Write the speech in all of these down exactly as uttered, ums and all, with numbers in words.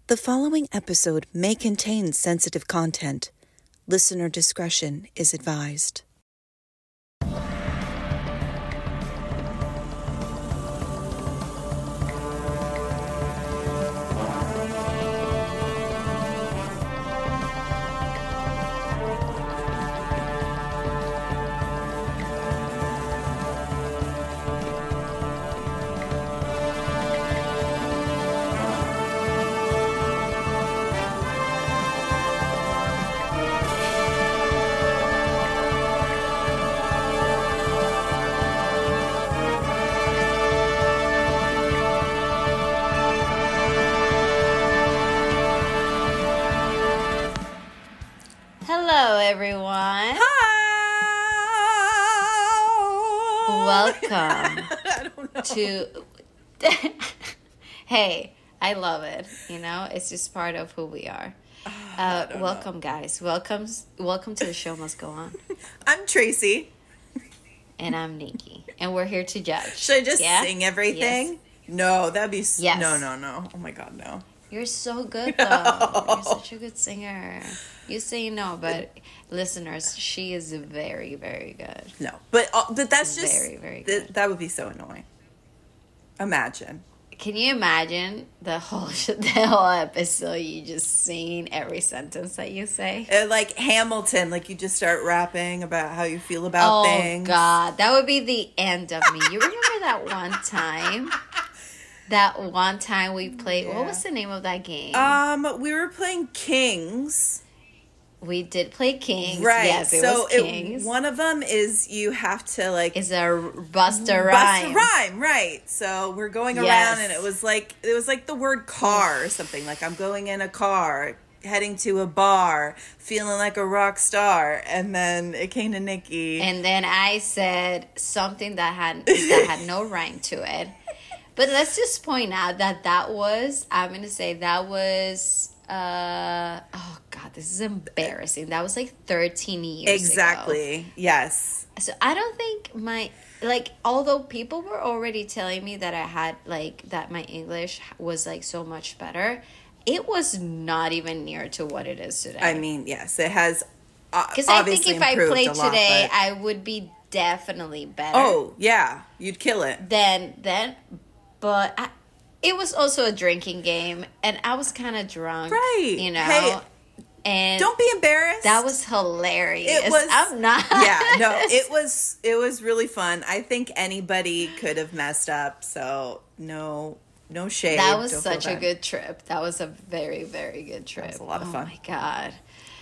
The following episode may contain sensitive content. Listener discretion is advised. Hello, everyone. Hi. Welcome I don't know. to. Hey, I love it. You know, it's just part of who we are. Uh, welcome, know. guys. Welcome, welcome to the show. Must go on. I'm Tracy. And I'm Nikki, and we're here to judge. Should I just yeah? sing everything? Yes. No, that'd be s- Yes. no, no, no. Oh my god, no. You're so good, though. You're such a good singer. You say no, but listeners, she is very, very good. No, but uh, but that's just Very, very th- good. that would be so annoying. Imagine. Can you imagine the whole the whole episode? You just singing every sentence that you say. Uh, like Hamilton, like you just start rapping about how you feel about Oh things. God, that would be the end of me. You remember that one time? That one time we played. Yeah. What was the name of that game? Um, we were playing Kings. we did play Kings. Right. Yes, it so was Kings. It, one of them is you have to like Is a Busta bust Rhyme. a rhyme, right? So we're going around, Yes. and it was like it was like the word car or something. Like I'm going in a car, heading to a bar, feeling like a rock star, and then it came to Nikki. And then I said something that had that had no rhyme to it. But let's just point out that that was, I'm going to say that was, uh, oh God, this is embarrassing. That was like thirteen years Exactly. ago. Yes. So I don't think my, like, although people were already telling me that I had, like, that my English was, like, so much better, it was not even near to what it is today. I mean, yes, it has. Uh, Because I think obviously if I improved played a lot, today, but- I would be definitely better. Oh yeah, you'd kill it. Then, then, but I, it was also a drinking game, and I was kind of drunk, Right. You know, Hey, and Don't be embarrassed. that was hilarious. It was. I'm not. Yeah, no, it was. It was really fun. I think anybody could have messed up. So no, no shade. That was Don't feel such a bad. good trip. That was a very, very good trip. was a lot of oh fun. my God.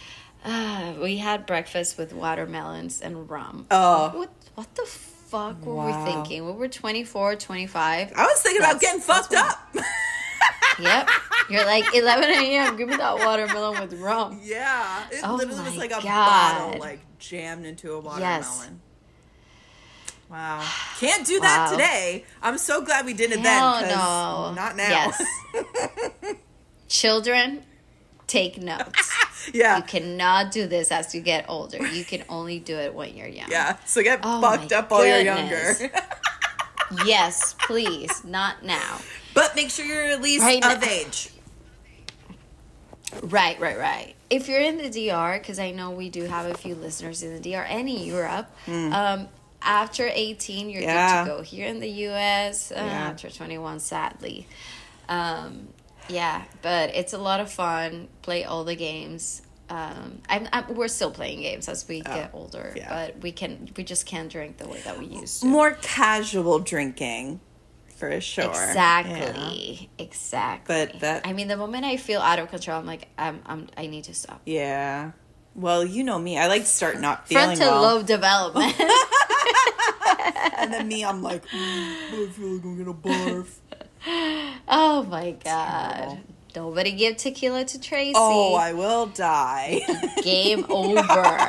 Uh, we had breakfast with watermelons and rum. Oh. What, what the fuck were Wow. we thinking? We were twenty-four, twenty-five. I was thinking about That's- getting fucked that's up. Yep. You're like, eleven a.m., give me that watermelon with rum. Yeah, it Oh literally was my like a God. bottle like jammed into a watermelon. Yes. Wow, can't do that Wow. today. I'm so glad we did it Hell then. 'Cause no. not now. Yes. Children, take notes. yeah, You cannot do this as you get older. You can only do it when you're young. yeah. So get Oh fucked my up while you're goodness. younger. Yes, please. Not now. But make sure you're at least Right of now. age. Right, right, right. If you're in the D R, because I know we do have a few listeners in the D R and in Europe, um, after eighteen, you're Yeah. good to go. Here in the U S, uh, Yeah. after twenty-one, sadly. Um, yeah, but it's a lot of fun. Play all the games. Um, I'm, I'm, we're still playing games as we get older, yeah. but we can we just can't drink the way that we used to. More casual drinking, for sure. Yeah. Exactly, exactly. But that- I mean, the moment I feel out of control, I'm like, I'm, I'm, I need to stop. Yeah. Well, you know me. I like to start not feeling Frontal well. lobe development. And then me, I'm like, mm, I feel like I'm gonna barf. Oh my God. terrible. Nobody give tequila to Tracy. Oh, I will die. Game over.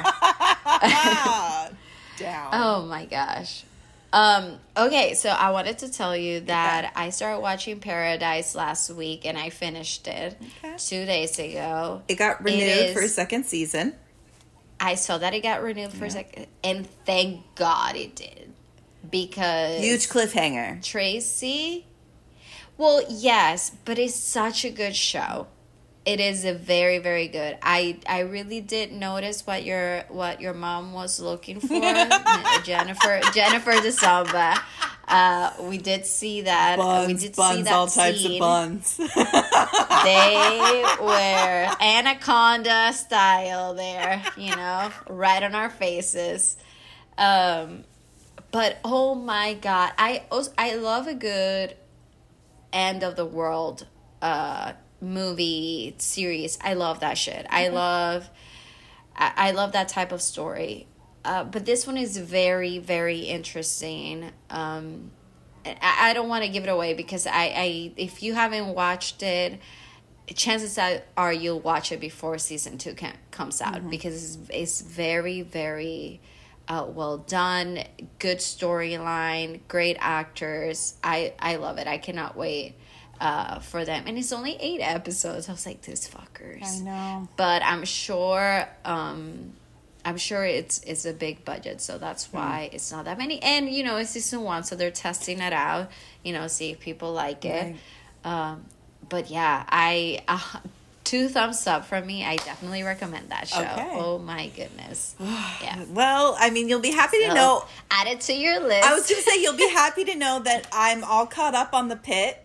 Ah, down. Oh my gosh. Um, okay, so I wanted to tell you that I started watching Paradise last week and I finished it Okay. two days ago. It got renewed It for a is- second season. I saw that it got renewed for a second, and thank God it did. Because Huge cliffhanger. Tracy, well, yes, but it's such a good show. It is a very very good. I I really did notice what your what your mom was looking for, Jennifer Jennifer DeSalva. Uh, we did see that. Buns, we did buns, see that all types scene. of buns. They were anaconda style there, you know, right on our faces. Um, but oh my god, I also, I love a good end of the world uh movie series. I love that shit. I love I, I love that type of story. Uh, but this one is very, very interesting. Um, I, I don't want to give it away because I, I, if you haven't watched it, chances are you'll watch it before season two can, comes out mm-hmm. because it's, it's very, very uh, well done. Good storyline, great actors. I, I love it. I cannot wait uh, for them. And it's only eight episodes. I was like, these fuckers. I know. But I'm sure... Um, I'm sure it's it's a big budget, so that's why mm. it's not that many. And, you know, it's season one, so they're testing it out, you know, see if people like it. Right. Um, but, yeah, I uh, two thumbs up from me. I definitely recommend that show. Okay. Oh, my goodness. Yeah. Well, I mean, you'll be happy so, to know. Add it to your list. I was going to say, you'll be happy to know that I'm all caught up on The Pit.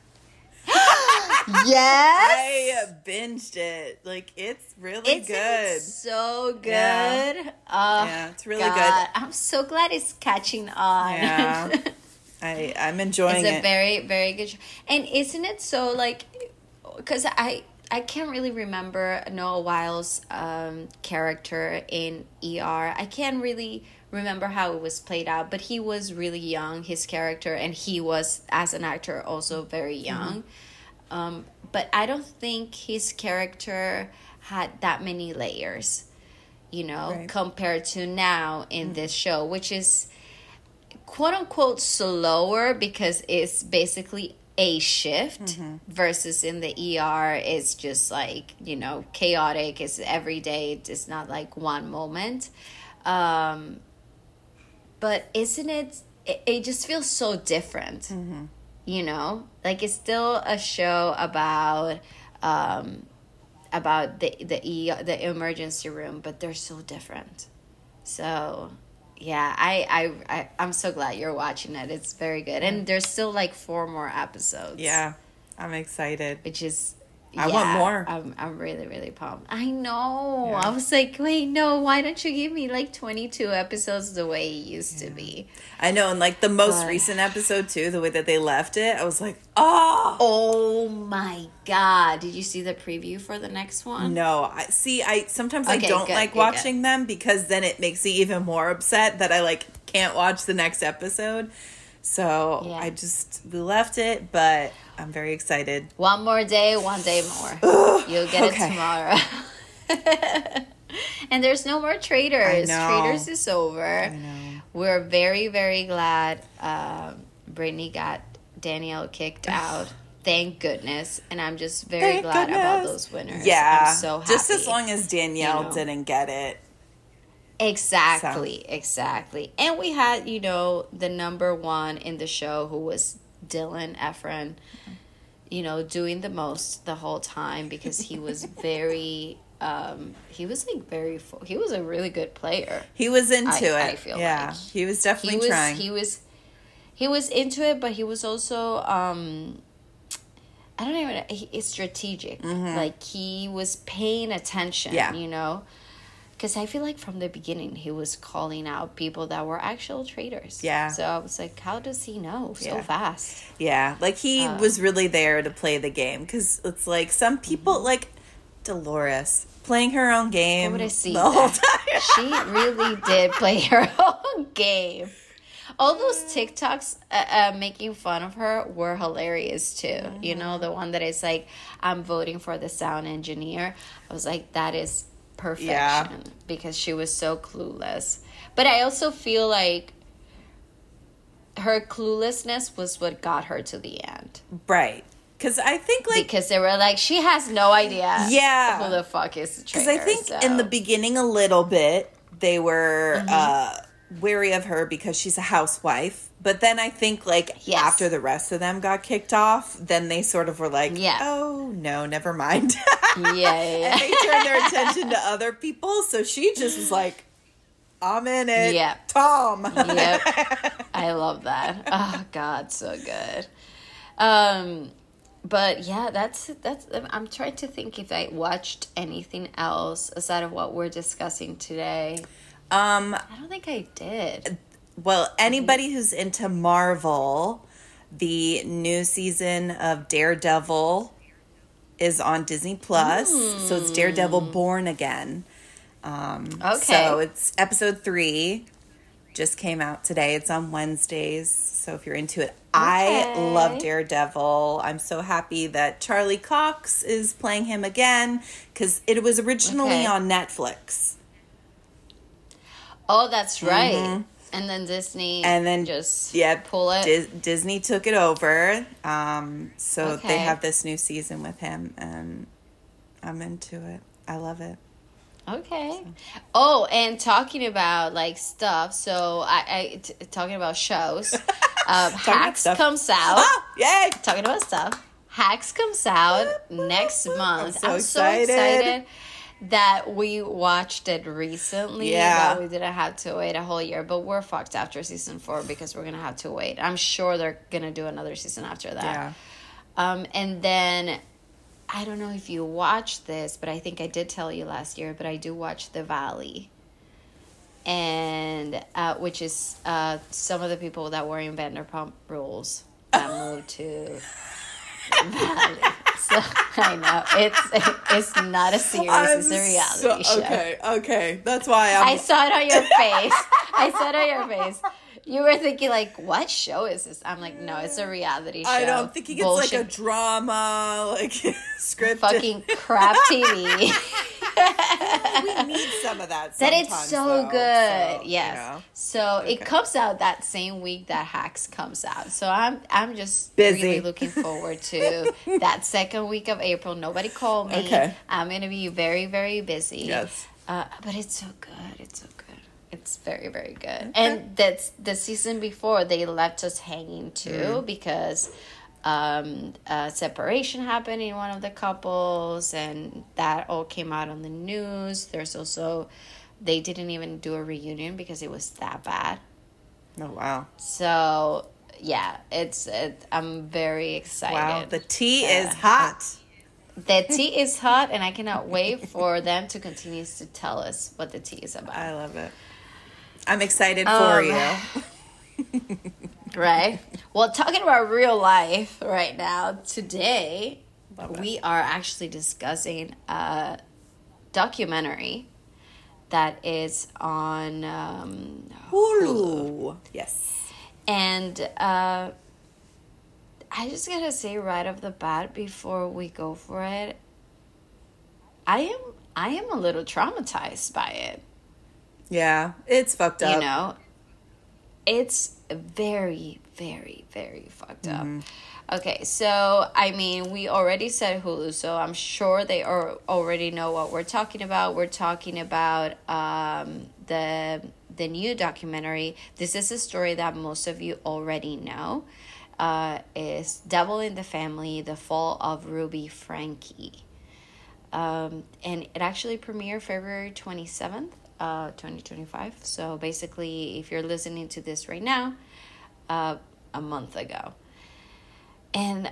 Yes, I binged it. Like, it's really it's good. So good. Yeah, oh, yeah it's really God. good. I'm so glad it's catching on. Yeah, I I'm enjoying it. It's a it. very very good show. And isn't it so like? Because I I can't really remember Noah Wile's um, character in E R. I can't really remember how it was played out, but he was really young, his character, and he was, as an actor, also very young. Mm-hmm. Um, but I don't think his character had that many layers, you know, right. compared to now in mm-hmm. this show, which is quote-unquote slower because it's basically a shift mm-hmm. versus in the E R it's just like, you know, chaotic. It's every day. It's not like one moment. Um, but isn't it, it, it just feels so different, mm-hmm. you know, like it's still a show about, um, about the, the E R, the emergency room, but they're so different. So yeah, I, I, I, I'm so glad you're watching it. It's very good. And there's still like four more episodes. Yeah, I'm excited. Which is, I yeah, want more. I'm, I'm really, really pumped. I know. Yeah. I was like, wait, no, why don't you give me like twenty-two episodes the way it used yeah. to be? I know. And like the most but, recent episode too, the way that they left it, I was like, oh. Oh my God. Did you see the preview for the next one? No. I see. I sometimes okay, I don't good, like good, watching good. them because then it makes me even more upset that I like can't watch the next episode. So yeah. I just, we left it, but I'm very excited. One more day, one day more. Ugh, You'll get okay. it tomorrow. And there's no more Traitors. Traitors is over. I know. We're very, very glad um, Brittany got Danielle kicked out. Thank goodness. And I'm just very Thank glad goodness. about those winners. Yeah. I'm so happy. Just as long as Danielle you know? didn't get it. Exactly, so. exactly. And we had, you know, the number one in the show who was Dylan Efron, you know, doing the most the whole time because he was very, um, he was like very, he was a really good player. He was into I, it. I feel yeah, like. he was definitely he was, trying. He was, he was into it, but he was also, um, I don't even, he, it's strategic. Mm-hmm. Like he was paying attention, yeah. you know. Because I feel like from the beginning, he was calling out people that were actual traitors. Yeah. So I was like, how does he know so yeah. fast? Yeah. Like, he um, was really there to play the game. Because it's like, some people, mm-hmm. like Dolores, playing her own game I would have seen the whole that. time. She really did play her own game. All those TikToks uh, uh, making fun of her were hilarious, too. Mm-hmm. You know, the one that is like, I'm voting for the sound engineer. I was like, that is perfection yeah. because she was so clueless. But I also feel like her cluelessness was what got her to the end. Right. Because I think like... Because they were like, she has no idea yeah. who the fuck is the traitor. Because I think so. in the beginning a little bit, they were mm-hmm. uh, wary of her because she's a housewife. But then I think like yes. after the rest of them got kicked off, then they sort of were like, yeah. oh, no, never mind. Yeah, yeah, And they turned their attention to other people. So she just was like, I'm in it. yeah. Tom. Yep. I love that. Oh God, so good. Um, but yeah, that's that's. I'm trying to think if I watched anything else aside of what we're discussing today. Um, I don't think I did. well, anybody who's into Marvel, the new season of Daredevil is on Disney Plus. So it's Daredevil Born Again. Um, Okay. So it's episode three. Just came out today. It's on Wednesdays. So if you're into it, I Okay. love Daredevil. I'm so happy that Charlie Cox is playing him again because it was originally Okay. on Netflix. Oh, that's right. And then Disney And then just yeah, pull it. Dis- Disney took it over. Um, so Okay. they have this new season with him, and I'm into it. I love it. Okay. Oh, and talking about like stuff. So I, I t- talking about shows. Um, about Hacks stuff. comes out. Oh, yay! Talking about stuff. Hacks comes out next month. so I'm so excited. excited that we watched it recently. Yeah. That we didn't have to wait a whole year, but we're fucked after season four because we're gonna have to wait. I'm sure they're gonna do another season after that. Yeah. Um, and then I don't know if you watched this, but I think I did tell you last year, but I do watch The Valley. And uh, which is uh, some of the people that were in Vanderpump Rules that moved to The Valley. So I know it's it's not a series; I'm it's a reality so- show. Okay, okay. That's why I'm. I saw it on your face. I saw it on your face. You were thinking like, what show is this? I'm like, no, it's a reality show. I know. I'm thinking it's Bullshit. like a drama, like scripted. Fucking crap T V. We need some of that. That it's sometimes, so though, good. so, Yes. you know. So Okay. it comes out that same week that Hacks comes out. So I'm I'm just Busy. really looking forward to that second week of April. Nobody called me. Okay. I'm gonna be very, very busy. Yes. Uh, but it's so good. It's so good. It's very, very good. And that's the season before they left us hanging too Mm. because um, a separation happened in one of the couples, and that all came out on the news. There's also they didn't even do a reunion because it was that bad. Oh wow. So yeah, it's it, I'm very excited. Wow. The tea Yeah. is hot. The tea is hot, and I cannot wait for them to continue to tell us what the tea is about. I love it. I'm excited for Um, you. Right? Well, talking about real life right now, today Love it. we are actually discussing a documentary that is on um, Hulu. Yes. And uh, I just gotta say right off the bat before we go for it, I am I am a little traumatized by it. Yeah. It's fucked up. You know, it's very, very, very fucked up. Okay, so I mean, we already said Hulu, so I'm sure they are already know what we're talking about. We're talking about um, the the new documentary. This is a story that most of you already know. Uh, is Devil in the Family: The Fall of Ruby Frankie. Um, and it actually premiered February twenty-seventh. Uh, twenty twenty-five. So basically, if you're listening to this right now, uh, a month ago. And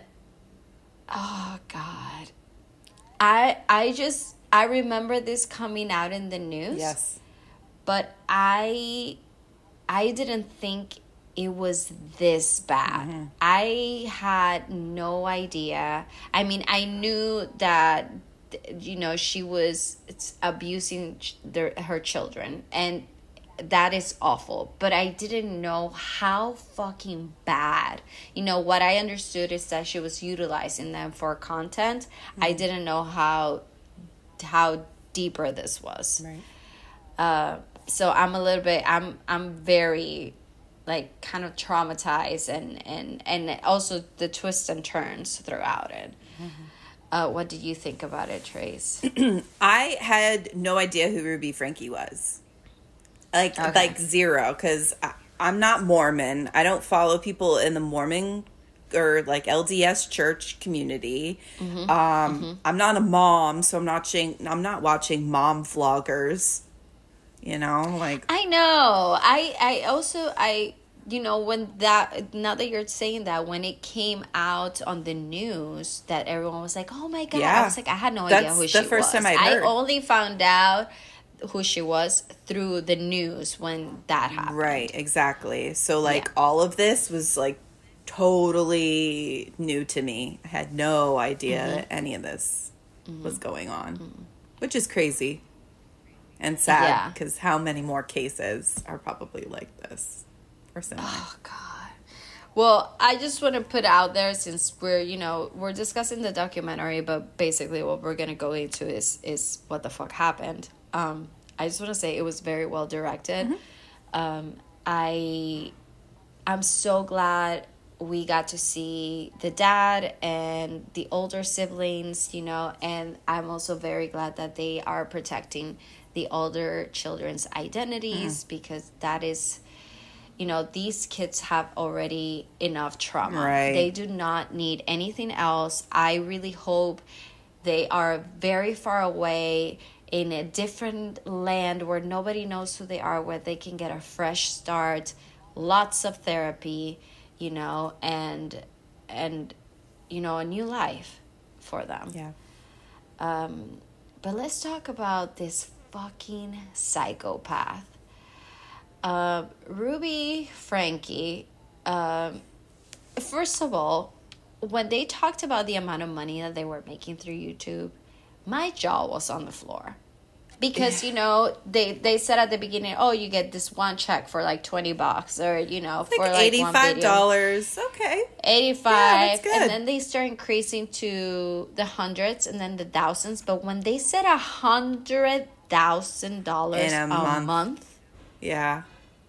oh God, I I just I remember this coming out in the news. Yes. But I I didn't think it was this bad. Mm-hmm. I had no idea. I mean, I knew that, you know, she was abusing their, her children, and that is awful, but I didn't know how fucking bad. You know, what I understood is that she was utilizing them for content. Mm-hmm. I didn't know how how deeper this was. Right. Uh, so I'm a little bit, I'm I'm very, like, kind of traumatized, and, and, and also the twists and turns throughout it. Mm-hmm. Uh, what did you think about it, Trace? I had no idea who Ruby Frankie was. Like, Okay. like zero, because I'm not Mormon. I don't follow people in the Mormon or like L D S church community. Mm-hmm. Um, Mm-hmm. I'm not a mom, so I'm not watching. I'm not watching mom vloggers. You know, like I know. I I also I you know when that now that you're saying that when it came out on the news that everyone was like, oh my god, Yeah. I was like I had no That's idea who the she first was. time I'd I heard. only found out who she was through the news when that happened. right, exactly. So like Yeah. all of this was like totally new to me. I had no idea Mm-hmm. that any of this was going on, which is crazy and sad Yeah. because how many more cases are probably like this? Personally, Oh god. Well, I just want to put out there since we're, you know, we're discussing the documentary, but basically what we're going to go into is is what the fuck happened. Um I just want to say it was very well directed. Mm-hmm. Um I I'm so glad we got to see the dad and the older siblings, you know, and I'm also very glad that they are protecting the older children's identities, Mm-hmm. because that is, you know, these kids have already enough trauma. Right. They do not need anything else. I really hope they are very far away in a different land where nobody knows who they are, where they can get a fresh start, lots of therapy, you know, and and you know, a new life for them. yeah. Um, but let's talk about this fucking psychopath. Uh, Ruby Frankie, um, first of all, when they talked about the amount of money that they were making through YouTube, my jaw was on the floor. Because, you know, they, they said at the beginning, oh, you get this one check for like twenty bucks, or, you know, Like for like eighty-five one video. dollars. Okay. eighty-five. Yeah, that's good. And then they start increasing to the hundreds and then the thousands. But when they said a hundred thousand dollars In a a month. month Yeah.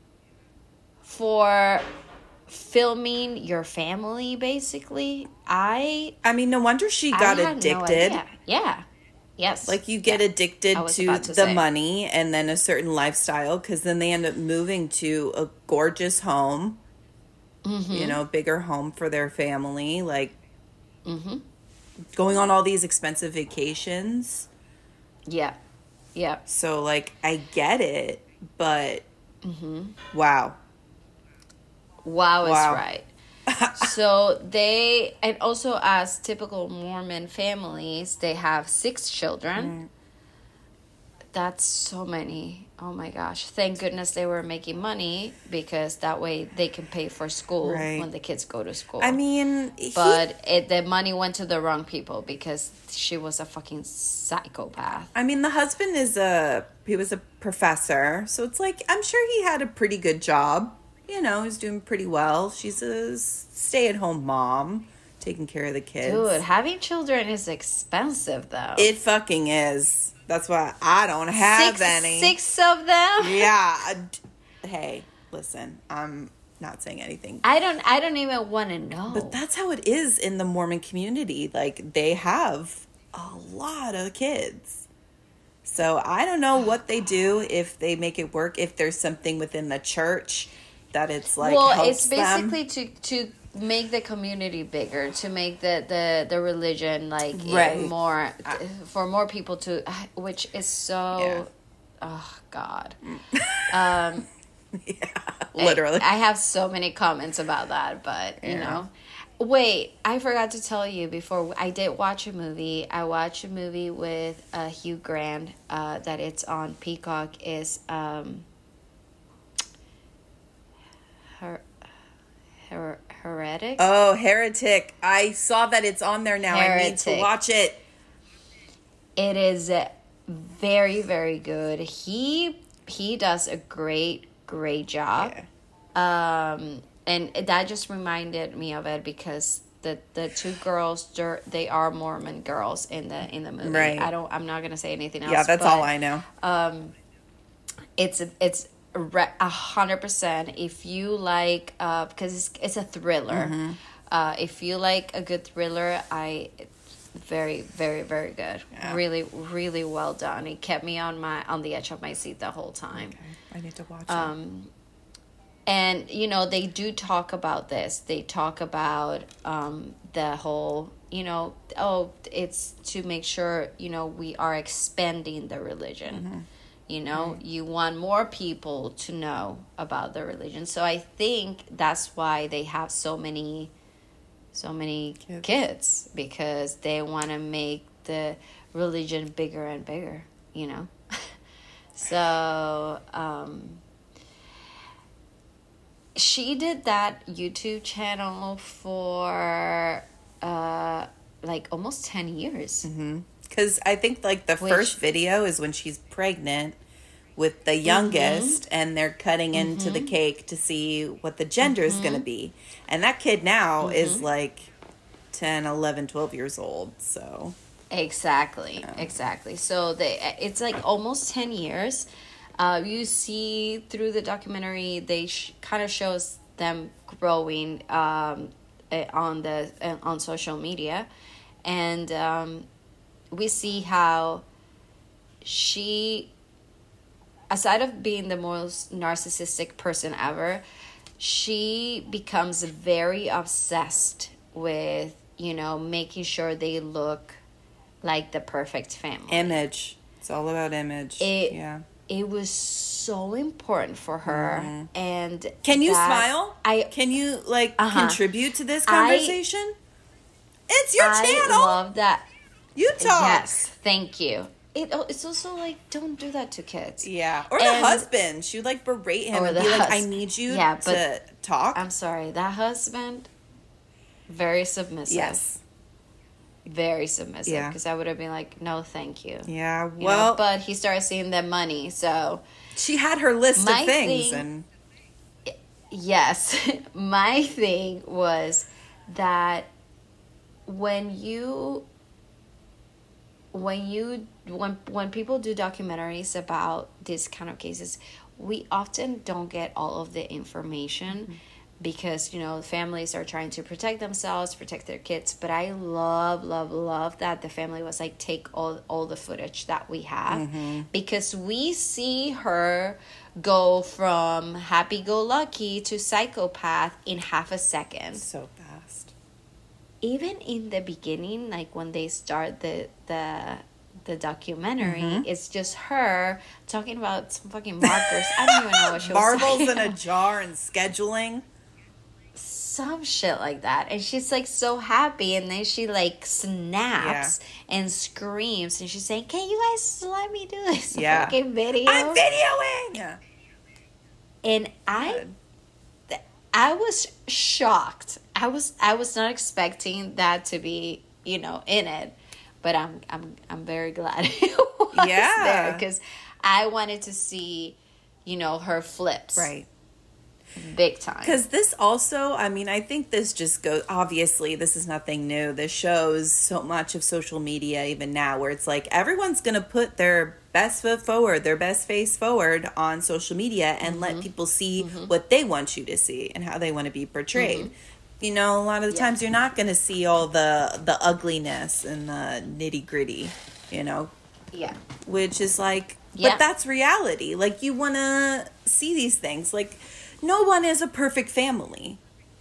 for filming your family, basically, I I mean, no wonder she got I had addicted. No idea. Yeah. Yes. Like you get Yeah. addicted I was to, about to the say. money and then a certain lifestyle, because then they end up moving to a gorgeous home, Mm-hmm. you know, a bigger home for their family, like Mm-hmm. going on all these expensive vacations. Yeah. Yeah. So like I get it, but Mm-hmm. wow. Wow is Wow. right. So they, and also as typical Mormon families, they have six children. That's so many. Oh my gosh. Thank goodness they were making money, because that way they can pay for school Right. when the kids go to school. I mean, he- but it, the money went to the wrong people because she was a fucking psychopath. I mean, the husband is a, he was a professor. So it's like, I'm sure he had a pretty good job. You know, he's doing pretty well. She's a stay-at-home mom, taking care of the kids. Dude, having children is expensive though. It fucking is. That's why I don't have six, any. Six of them? Yeah. I d- Hey, listen, I'm not saying anything. I don't I don't even want to know. But that's how it is in the Mormon community. Like, they have a lot of kids. So I don't know what they do, if they make it work, if there's something within the church that it's like well, helps it's them. basically to to make the community bigger, to make the the, the religion like Right. more, for more people to, which is so, oh God. Um, Yeah, literally. I, I have so many comments about that, but you Yeah. know. Wait, I forgot to tell you before. I did watch a movie. I watched a movie with uh, Hugh Grant uh, that it's on Peacock. Is um, her, her heretic. Oh, Heretic. I saw that it's on there now. I need to Heretic. watch it. It is very very good. He he does a great great job. Yeah. Um, and that just reminded me of it because the the two girls, they're- they are Mormon girls in the in the movie. Right. I don't. I'm not gonna say anything else. Yeah, that's but all I know. It's it's a re- a hundred percent. If you like, uh, because it's it's a thriller. Mm-hmm. Uh, if you like a good thriller, I. Very, very, very good. Yeah. Really, really well done. It kept me on my on the edge of my seat the whole time. I need to watch it. Um, And, you know, they do talk about this. They talk about um, the whole, you know, oh, it's to make sure, you know, we are expanding the religion. Mm-hmm. You know, right. You want more people to know about the religion. So I think that's why they have so many, so many kids, kids because they want to make the religion bigger and bigger, you know. So, um... she did that YouTube channel for uh, like almost ten years. Because mm-hmm. I think like the Which, first video is when she's pregnant with the youngest, mm-hmm. and they're cutting mm-hmm. into the cake to see what the gender mm-hmm. is going to be. And that kid now mm-hmm. is like ten, eleven, twelve years old. So exactly, yeah. exactly. So they it's like almost ten years. Uh, you see through the documentary, they sh- kind of shows them growing um, on the uh, on social media, and um, we see how she, aside of being the most narcissistic person ever, she becomes very obsessed with, you know, making sure they look like the perfect family. Image. It's all about image. It, yeah. It was so important for her. Mm-hmm. And can you smile? I can you like uh-huh. contribute to this conversation? I, it's your I channel. I love that. You talk. Yes, thank you. It it's also like, don't do that to kids. Yeah, or and, the husband. She would like berate him and be hus- like, "I need you yeah, to talk." I'm sorry, that husband, very submissive. Yes. Very submissive, because yeah. I would have been like, no, thank you. Yeah, you well, know? But he started seeing the money, so she had her list of things, thing, and yes, my thing was that when you, when you, when when people do documentaries about these kind of cases, we often don't get all of the information. Mm-hmm. Because, you know, families are trying to protect themselves, protect their kids. But I love, love, love that the family was like, take all, all the footage that we have. Mm-hmm. Because we see her go from happy-go-lucky to psychopath in half a second. So fast. Even in the beginning, like when they start the the the documentary, mm-hmm. it's just her talking about some fucking markers. I don't even know what she was Marbles saying. in a jar and scheduling. Some shit like that, and she's like so happy, and then she like snaps yeah. and screams, and she's saying, "Can you guys let me do this yeah. fucking video? I'm videoing." Yeah. And I, th- I was shocked. I was I was not expecting that to be, you know, in it, but I'm I'm I'm very glad it was yeah. there, because I wanted to see, you know, her flips. Right. Big time. Because this also, I mean, I think this just goes, obviously, this is nothing new. This shows so much of social media even now, where it's like everyone's going to put their best foot forward, their best face forward on social media and mm-hmm. let people see mm-hmm. what they want you to see and how they want to be portrayed. Mm-hmm. You know, a lot of the yeah. times you're not going to see all the, the ugliness and the nitty gritty, you know? Yeah. Which is like, yeah. but that's reality. Like, you want to see these things. Like, no one is a perfect family.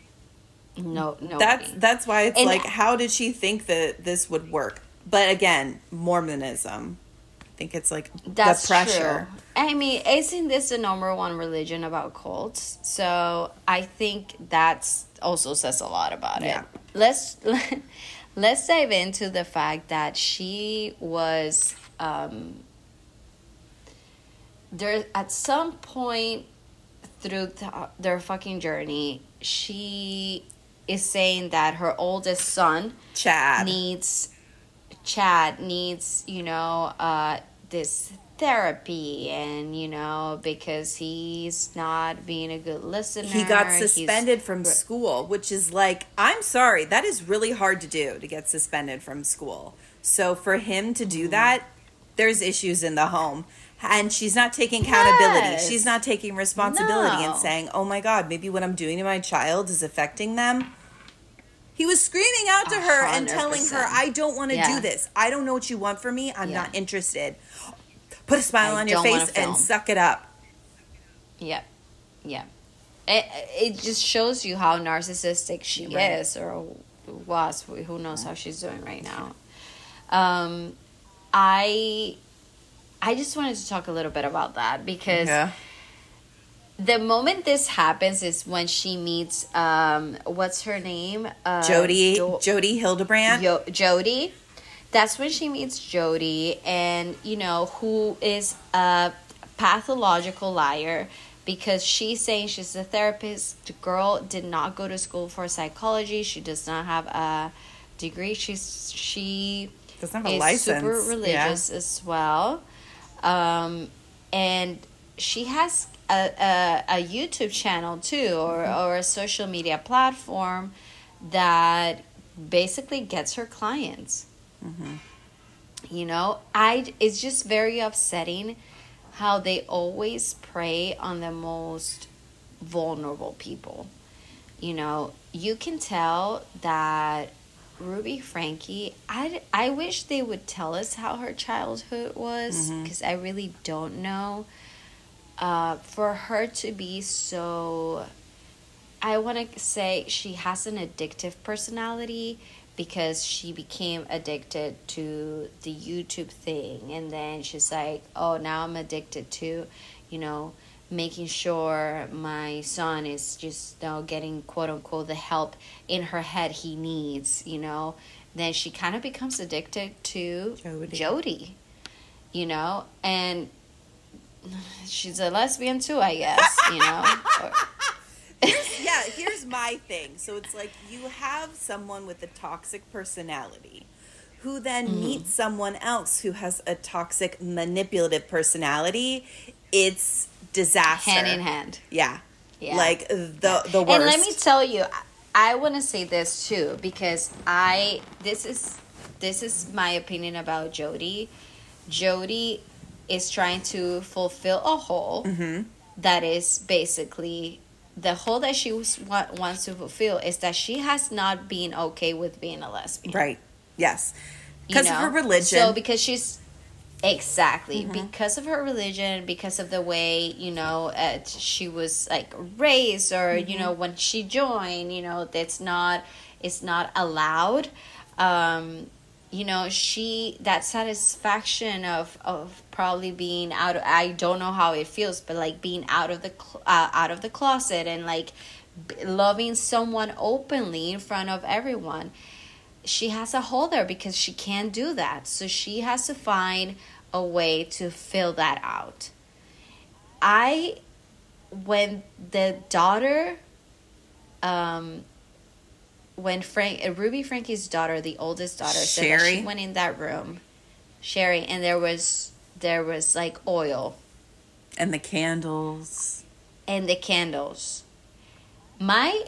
No, no. That's that's why it's and like, how did she think that this would work? But again, Mormonism. I think it's like that's the pressure. True. I mean, isn't this the number one religion about cults? So I think that's also says a lot about yeah. it. Let's let's dive into the fact that she was um, there at some point through the, their fucking journey, she is saying that her oldest son, Chad, needs Chad needs, you know, uh, this therapy, and, you know, because he's not being a good listener. He got suspended he's, from school, which is like, I'm sorry, that is really hard to do, to get suspended from school. So for him to do that, there's issues in the home. And she's not taking accountability. Yes. She's not taking responsibility no. and saying, oh my God, maybe what I'm doing to my child is affecting them. He was screaming out to her one hundred percent and telling her, I don't want to yeah. do this. I don't know what you want from me. I'm yeah. not interested. Put a smile I on your face and suck it up. Yep. Yeah. It, it just shows you how narcissistic she Right. is, or was. Who knows how she's doing right now. Um, I I just wanted to talk a little bit about that because Yeah. the moment this happens is when she meets um, what's her name? Uh, Jody Jo- Jody Hildebrandt. Yo- Jody. That's when she meets Jody, and you know, who is a pathological liar because she's saying she's a therapist. The girl did not go to school for psychology. She does not have a degree. She's she Doesn't have a is license. super religious Yeah. as well, um, and she has a, a, a YouTube channel too, or or a social media platform that basically gets her clients. Mm-hmm. You know, I it's just very upsetting how they always prey on the most vulnerable people. You know, you can tell that Ruby Frankie, I, I wish they would tell us how her childhood was, because I really don't know. Uh, for her to be so, I want to say she has an addictive personality because she became addicted to the YouTube thing. And then she's like, oh, now I'm addicted to, you know, making sure my son is just, you know, getting quote unquote the help in her head he needs, you know. Then she kind of becomes addicted to Jody. Jody, you know, and she's a lesbian too, I guess, you know. Or, Yeah, here's my thing. So it's like you have someone with a toxic personality who then Mm-hmm. meets someone else who has a toxic manipulative personality. It's disaster. hand in hand. Yeah. Yeah. Like the the worst. And let me tell you, I, I want to say this too, because I this is this is my opinion about Jody. Jody is trying to fulfill a hole Mhm. that is basically the hole that she was, wa- wants to fulfill is that she has not been okay with being a lesbian. Right. Yes. You Because of know? her religion. So because she's exactly Mm-hmm. because of her religion, because of the way, you know, uh, she was like raised, or Mm-hmm. you know, when she joined, you know, that's not it's not allowed. Um, you know, she that satisfaction of of probably being out of, I don't know how it feels, but like being out of the cl- uh, out of the closet and like b- loving someone openly in front of everyone. She has a hole there because she can't do that. So she has to find a way to fill that out. I, when the daughter, um, when Frank, uh, Ruby Frankie's daughter, the oldest daughter, said that Sherry? she went in that room, Sherry, and there was, there was like oil And the candles. and the candles. My,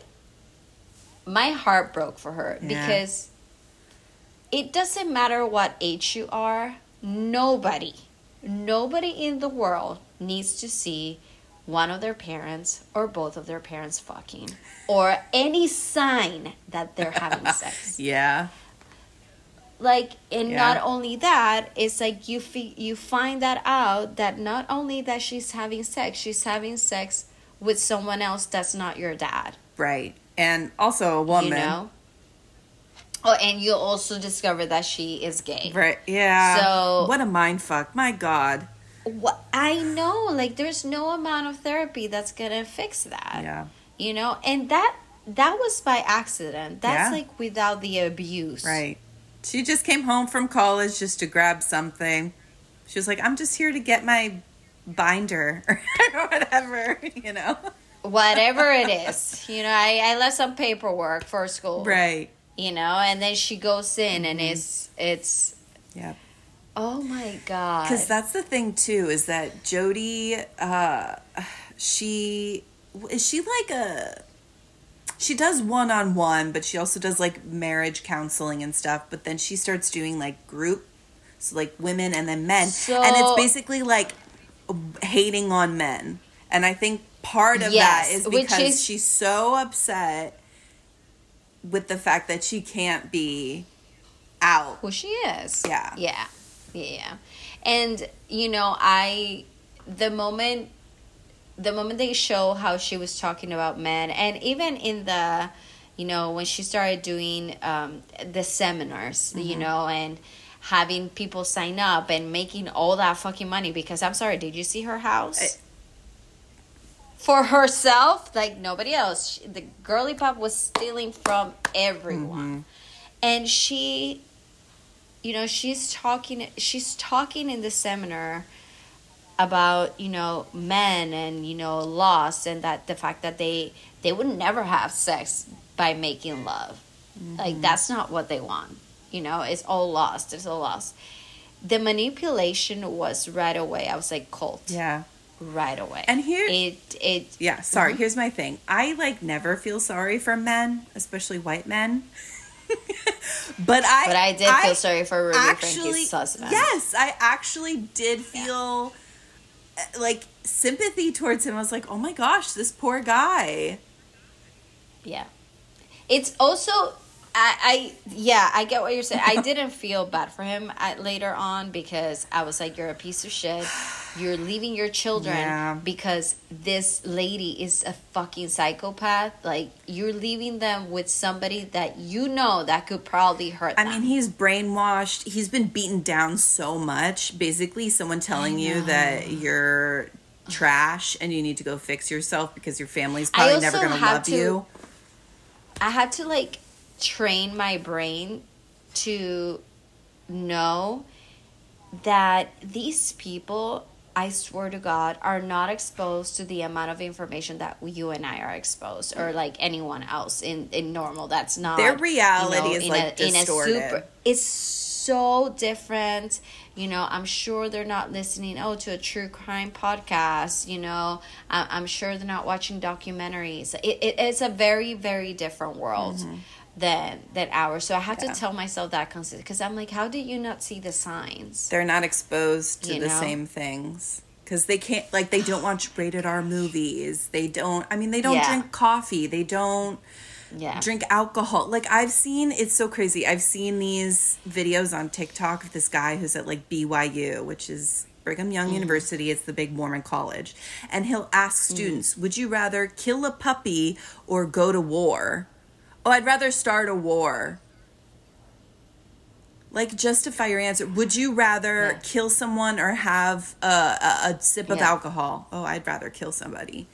my heart broke for her Yeah. because it doesn't matter what age you are. Nobody, nobody in the world needs to see one of their parents or both of their parents fucking, or any sign that they're having sex. Yeah. Like, and Yeah. not only that, it's like you fi- you find that out that not only that she's having sex, she's having sex with someone else that's not your dad. Right. And also a woman. You know. Oh, and you also discover that she is gay. Right. Yeah. So- what a mind fuck. My God. What I know, like there's no amount of therapy that's gonna fix that. Yeah. You know, and that that was by accident. That's Yeah. like without the abuse. Right. She just came home from college just to grab something. She was like, I'm just here to get my binder or whatever, you know? Whatever it is. You know, I, I left some paperwork for school. Right. You know, and then she goes in and it's it's Yeah. oh my God. Because that's the thing, too, is that Jody, uh, she, is she like a, she does one-on-one, but she also does like marriage counseling and stuff, but then she starts doing like group, so like women and then men. So- and it's basically like hating on men. And I think part of Yes, that is which because is- she's so upset with the fact that she can't be out. who she is. Yeah. Yeah. Yeah. And, you know, I, the moment the moment they show how she was talking about men, and even in the, you know, when she started doing um, the seminars, mm-hmm. you know, and having people sign up and making all that fucking money, because I'm sorry, did you see her house? I- For herself, like nobody else. She, the girly pop was stealing from everyone. Mm-hmm. And she, you know, she's talking, she's talking in the seminar about, you know, men and, you know, loss, and that the fact that they, they would never have sex by making love. Mm-hmm. Like, that's not what they want. You know, it's all lost. It's all lost. The manipulation was right away. I was like, cult. Yeah. Right away. And here it it yeah sorry mm-hmm. here's my thing. I like never feel sorry for men, especially white men. but I but I did I feel sorry for Ruby actually, Frankie's husband. Yes, I actually did feel yeah. like sympathy towards him. I was like, oh my gosh, this poor guy. Yeah, it's also I, I yeah, I get what you're saying. I didn't feel bad for him at, later on, because I was like, you're a piece of shit. You're leaving your children yeah. because this lady is a fucking psychopath. Like, you're leaving them with somebody that you know that could probably hurt them. I mean, he's brainwashed. He's been beaten down so much. Basically, someone telling you that you're trash and you need to go fix yourself because your family's probably never going to love you. I had to, like, train my brain to know that these people, I swear to God, are not exposed to the amount of information that you and I are exposed, or like anyone else in, in normal. That's not their reality, you know, is in like a, distorted. In a super, it's so different. You know, I'm sure they're not listening, oh, to a true crime podcast. You know, I, I'm sure they're not watching documentaries. It, it, it's a very, very different world. Mm-hmm. than than ours. So I had yeah. to tell myself that constantly, because I'm like, how did you not see the signs? They're not exposed to you the know? same things, because they can't, like, they don't watch rated R movies. They don't, I mean, they don't yeah. drink coffee. They don't yeah. drink alcohol. Like, I've seen, it's so crazy. I've seen these videos on TikTok of this guy who's at, like, B Y U, which is Brigham Young mm. University. It's the big Mormon college. And he'll ask students, mm. would you rather kill a puppy or go to war? Oh, I'd rather start a war. Like, justify your answer. Would you rather yeah. kill someone or have a, a, a sip of yeah. alcohol? Oh, I'd rather kill somebody.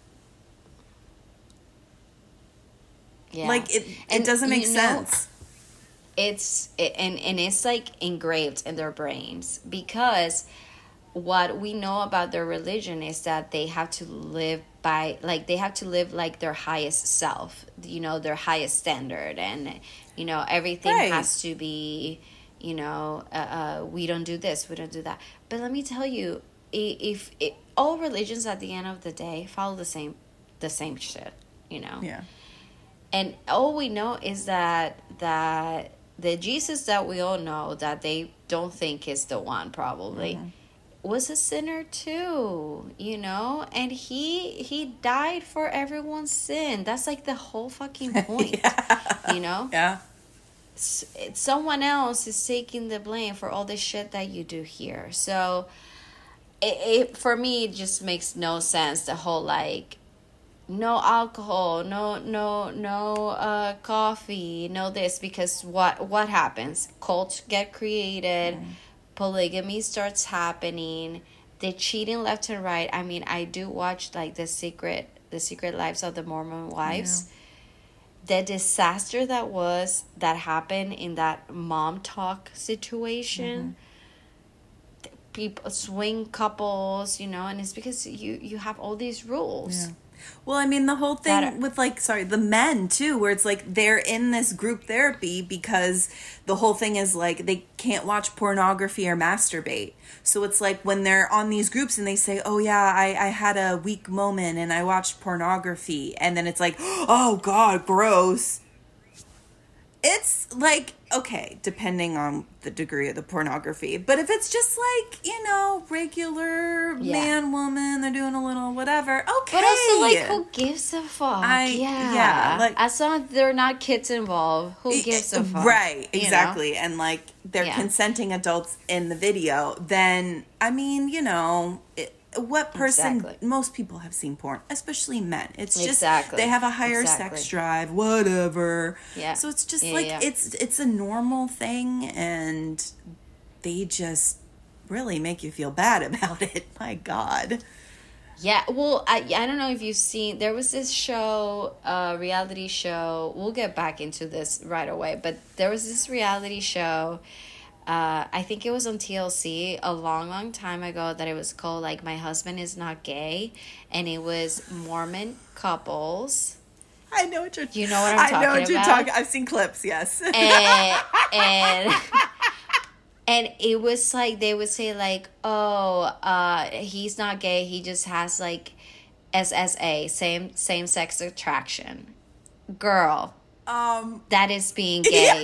Yeah. Like, it, it doesn't make sense. Know, it's, it, and, and it's, like, engraved in their brains, because what we know about their religion is that they have to live by, like, they have to live like their highest self, you know, their highest standard, and, you know, everything right. has to be, you know, uh, uh, we don't do this, we don't do that. But let me tell you, if, if all religions at the end of the day follow the same, the same shit, you know? Yeah. And all we know is that, that the Jesus that we all know, that they don't think is the one, probably, mm-hmm. was a sinner too, you know, and he he died for everyone's sin. That's like the whole fucking point. yeah. You know, yeah. S- someone else is taking the blame for all the shit that you do here. So, it, it for me, it just makes no sense. The whole, like, no alcohol, no no no uh coffee, no this, because what what happens? Cults get created. Mm. Polygamy starts happening. They're cheating left and right. I mean, I do watch, like, the secret, the secret lives of the Mormon wives. Yeah. The disaster that was that happened in that mom talk situation. Mm-hmm. People, swing couples, you know, and it's because you you have all these rules. Yeah. Well, I mean, the whole thing that, with, like, sorry, the men, too, where it's like they're in this group therapy because the whole thing is, like, they can't watch pornography or masturbate. So it's like when they're on these groups and they say, oh, yeah, I, I had a weak moment and I watched pornography. And then it's like, oh, God, gross. It's like, okay, depending on the degree of the pornography. But if it's just like, you know, regular yeah. man, woman, they're doing a little whatever, okay. But also, like, who gives a fuck? I, yeah. yeah like, as long as they're not kids involved, who gives a fuck? Right, exactly. You know? And, like, they're yeah. consenting adults in the video, then, I mean, you know, it, what person, Exactly. most people have seen porn, especially men. It's just, Exactly. they have a higher Exactly. sex drive, whatever. Yeah. So it's just Yeah, like, yeah. it's it's a normal thing, and they just really make you feel bad about it. My God. Yeah, well, I I don't know if you've seen, there was this show, uh, reality show. We'll get back into this right away, but there was this reality show. Uh, I think it was on T L C a long, long time ago that it was called like My Husband Is Not Gay, and it was Mormon couples. I know what you're. You know what I'm I know talking what you're about? talking. I've seen clips. Yes. and and and it was like they would say like, oh, uh he's not gay, he just has like S S A, same same sex attraction. Girl, um. that is being gay.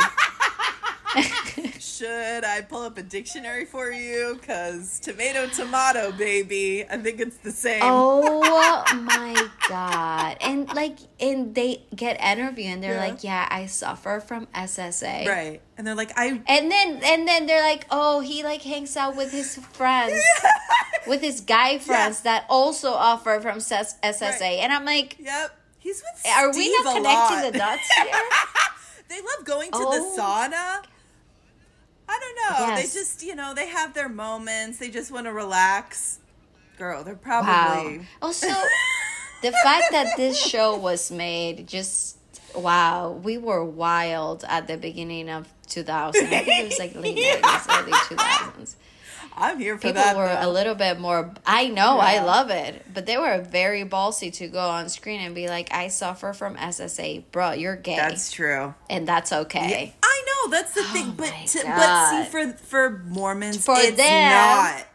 Should I pull up a dictionary for you? Cause tomato, tomato, baby. I think it's the same. Oh my God. And like, and they get interviewed and they're Yeah. like, yeah, I suffer from S S A. Right. And they're like, I. And then and then they're like, oh, he like hangs out with his friends, with his guy friends Yeah. that also offer from S S A. Right. And I'm like, Yep. He's with. are Steve we not a lot. connecting the dots here? They love going to Oh. the sauna. I don't know. Yes. They just, you know, they have their moments. They just want to relax. Girl, they're Wow. probably. Also, the fact that this show was made, just wow, we were wild at the beginning of two thousand. I think it was like late nineties, early two thousands. I'm here for People that. were though. a little bit more, I know, I Yeah. love it, but they were very ballsy to go on screen and be like, I suffer from S S A. Bro, you're gay. That's true. And that's okay. I know that's the thing, Oh but my to, but God. see for for Mormons, For it's them- not.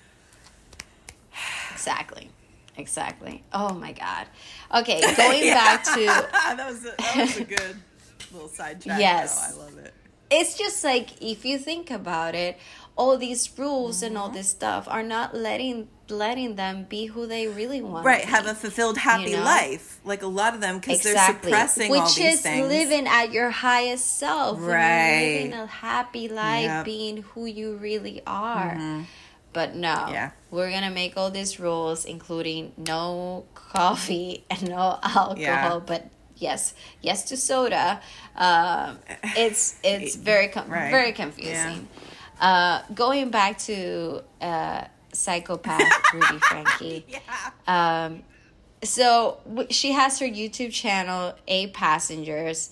Exactly. Exactly. Oh my God. Okay, going Yeah. back to, that was a, that was a good little sidetrack. Yes. though. I love it. it's just like, if you think about it, all these rules and Mm-hmm. all this stuff are not letting letting them be who they really want. Right, to have be. a fulfilled, happy know? life. Like a lot of them, because they're Exactly. suppressing Which all these is things. living at your highest self. When Right. you're living a happy life, Yep. being who you really are. But no, Yeah. we're going to make all these rules, including no coffee and no alcohol. Yeah. But yes, yes to soda. Um, it's it's very com- Right. very confusing. Uh, going back to uh, psychopath Ruby Frankie. Yeah. Um, so w- she has her YouTube channel, Eight Passengers,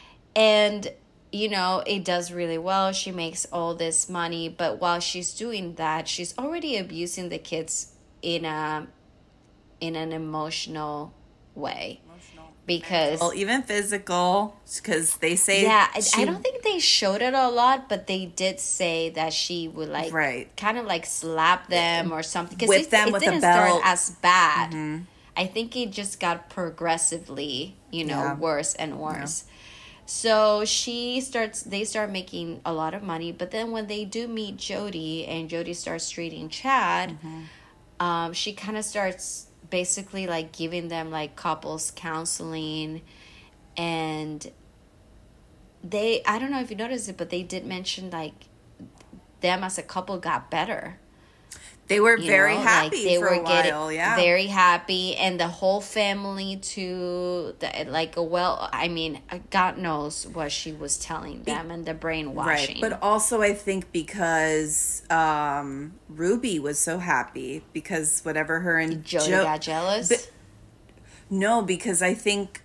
and you know it does really well. She makes all this money, but while she's doing that, she's already abusing the kids in a in an emotional way because. Well, even physical, because they say Yeah, I, she- I don't think they showed it a lot, but they did say that she would like Right. kind of like slap them or something. Because Whip it, them it with a didn't belt. start as bad. I think it just got progressively, you know, Yeah. worse and worse. So she starts, they start making a lot of money, but then when they do meet Jody and Jody starts treating Chad, um, she kind of starts basically like giving them like couples counseling, and they, I don't know if you noticed it, but they did mention like them as a couple got better. they were You very know, happy like they for were a while. getting Yeah. very happy, and the whole family too. The, like, well, I mean, God knows what she was telling them and the brainwashing. Right, but also I think because um, Ruby was so happy because whatever her and Jody Jo- got jealous. But- no, because I think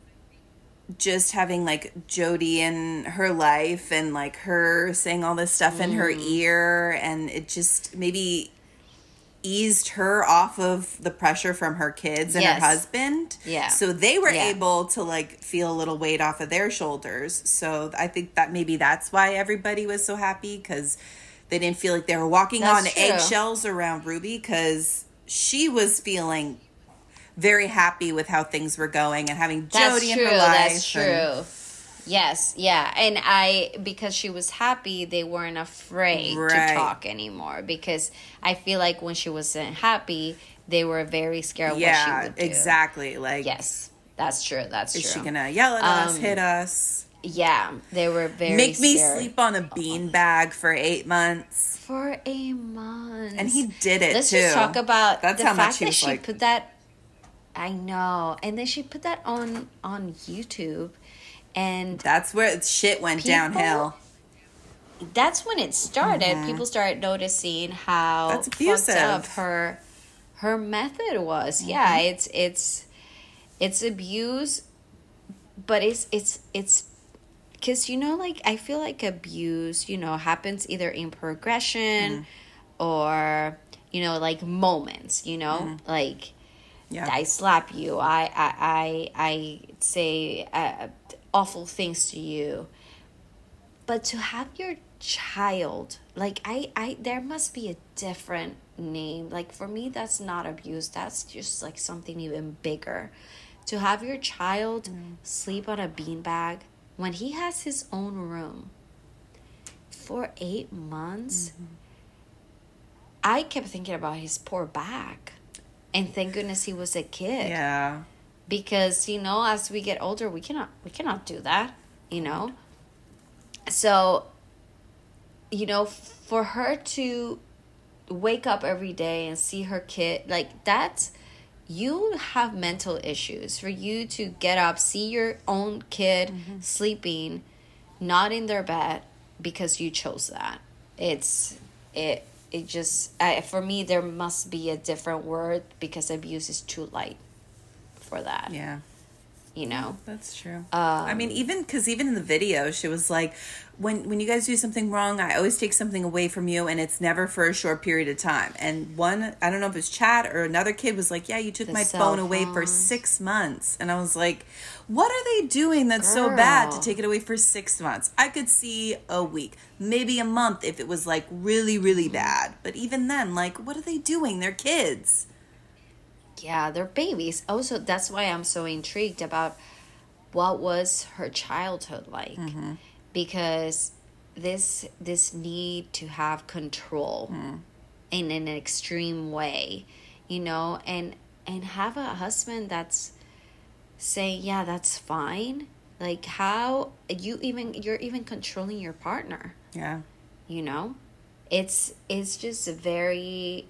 just having like Jody in her life and like her saying all this stuff in Mm. her ear, and it just maybe eased her off of the pressure from her kids and Yes. her husband. Yeah. So they were Yeah. able to like feel a little weight off of their shoulders. So I think that maybe that's why everybody was so happy, because they didn't feel like they were walking That's on true. eggshells around Ruby, because she was feeling very happy with how things were going and having That's Jody true. in her life. That's true. and- Yes, yeah. And I, because she was happy, they weren't afraid Right. to talk anymore. Because I feel like when she wasn't happy, they were very scared of what she yeah, would do. exactly. Like, Yes, that's true. That's is true. she gonna yell at us, Um, hit us, Yeah, they were very make me scared. sleep on a beanbag for eight months? For a month. And he did it Let's too. just talk about That's the how much fact he that was she like, put that. I know, and then she put that on on YouTube, and that's where shit went people- downhill. that's when it started. People started noticing how That's fucked abusive. up her her method was. Yeah, it's it's it's abuse, but it's it's it's because, you know, like, I feel like abuse, you know, happens either in progression or, you know, like moments, you know, like Yeah. I slap you, I I I, I say uh, awful things to you. But to have your child, like, I, I, there must be a different name. Like, for me, that's not abuse. That's just like something even bigger. To have your child sleep on a beanbag when he has his own room for eight months, I kept thinking about his poor back. And thank goodness he was a kid. Yeah. Because, you know, as we get older, we cannot, we cannot do that, you know? So, you know, for her to wake up every day and see her kid, like, that's, you have mental issues. For you to get up, see your own kid sleeping, not in their bed, because you chose that. It's, it, it just, I, for me, there must be a different word, because abuse is too light for that. Yeah. You know? That's true. Um, I mean, even because even in the video, she was like, when when you guys do something wrong, I always take something away from you, and it's never for a short period of time. And one, I don't know if it's Chad or another kid was like, yeah, you took The my cell phone away for phones. six months. And I was like, what are they doing that's so bad to Girl. take it away for six months? I could see a week, maybe a month if it was like really, really bad. But even then, like, what are they doing? They're kids. Yeah, they're babies. Also, that's why I'm so intrigued about what was her childhood like. Because this this need to have control in an extreme way, you know, and and have a husband that's saying, yeah, that's fine. Like, how you even you're even controlling your partner, Yeah. you know? It's it's just very,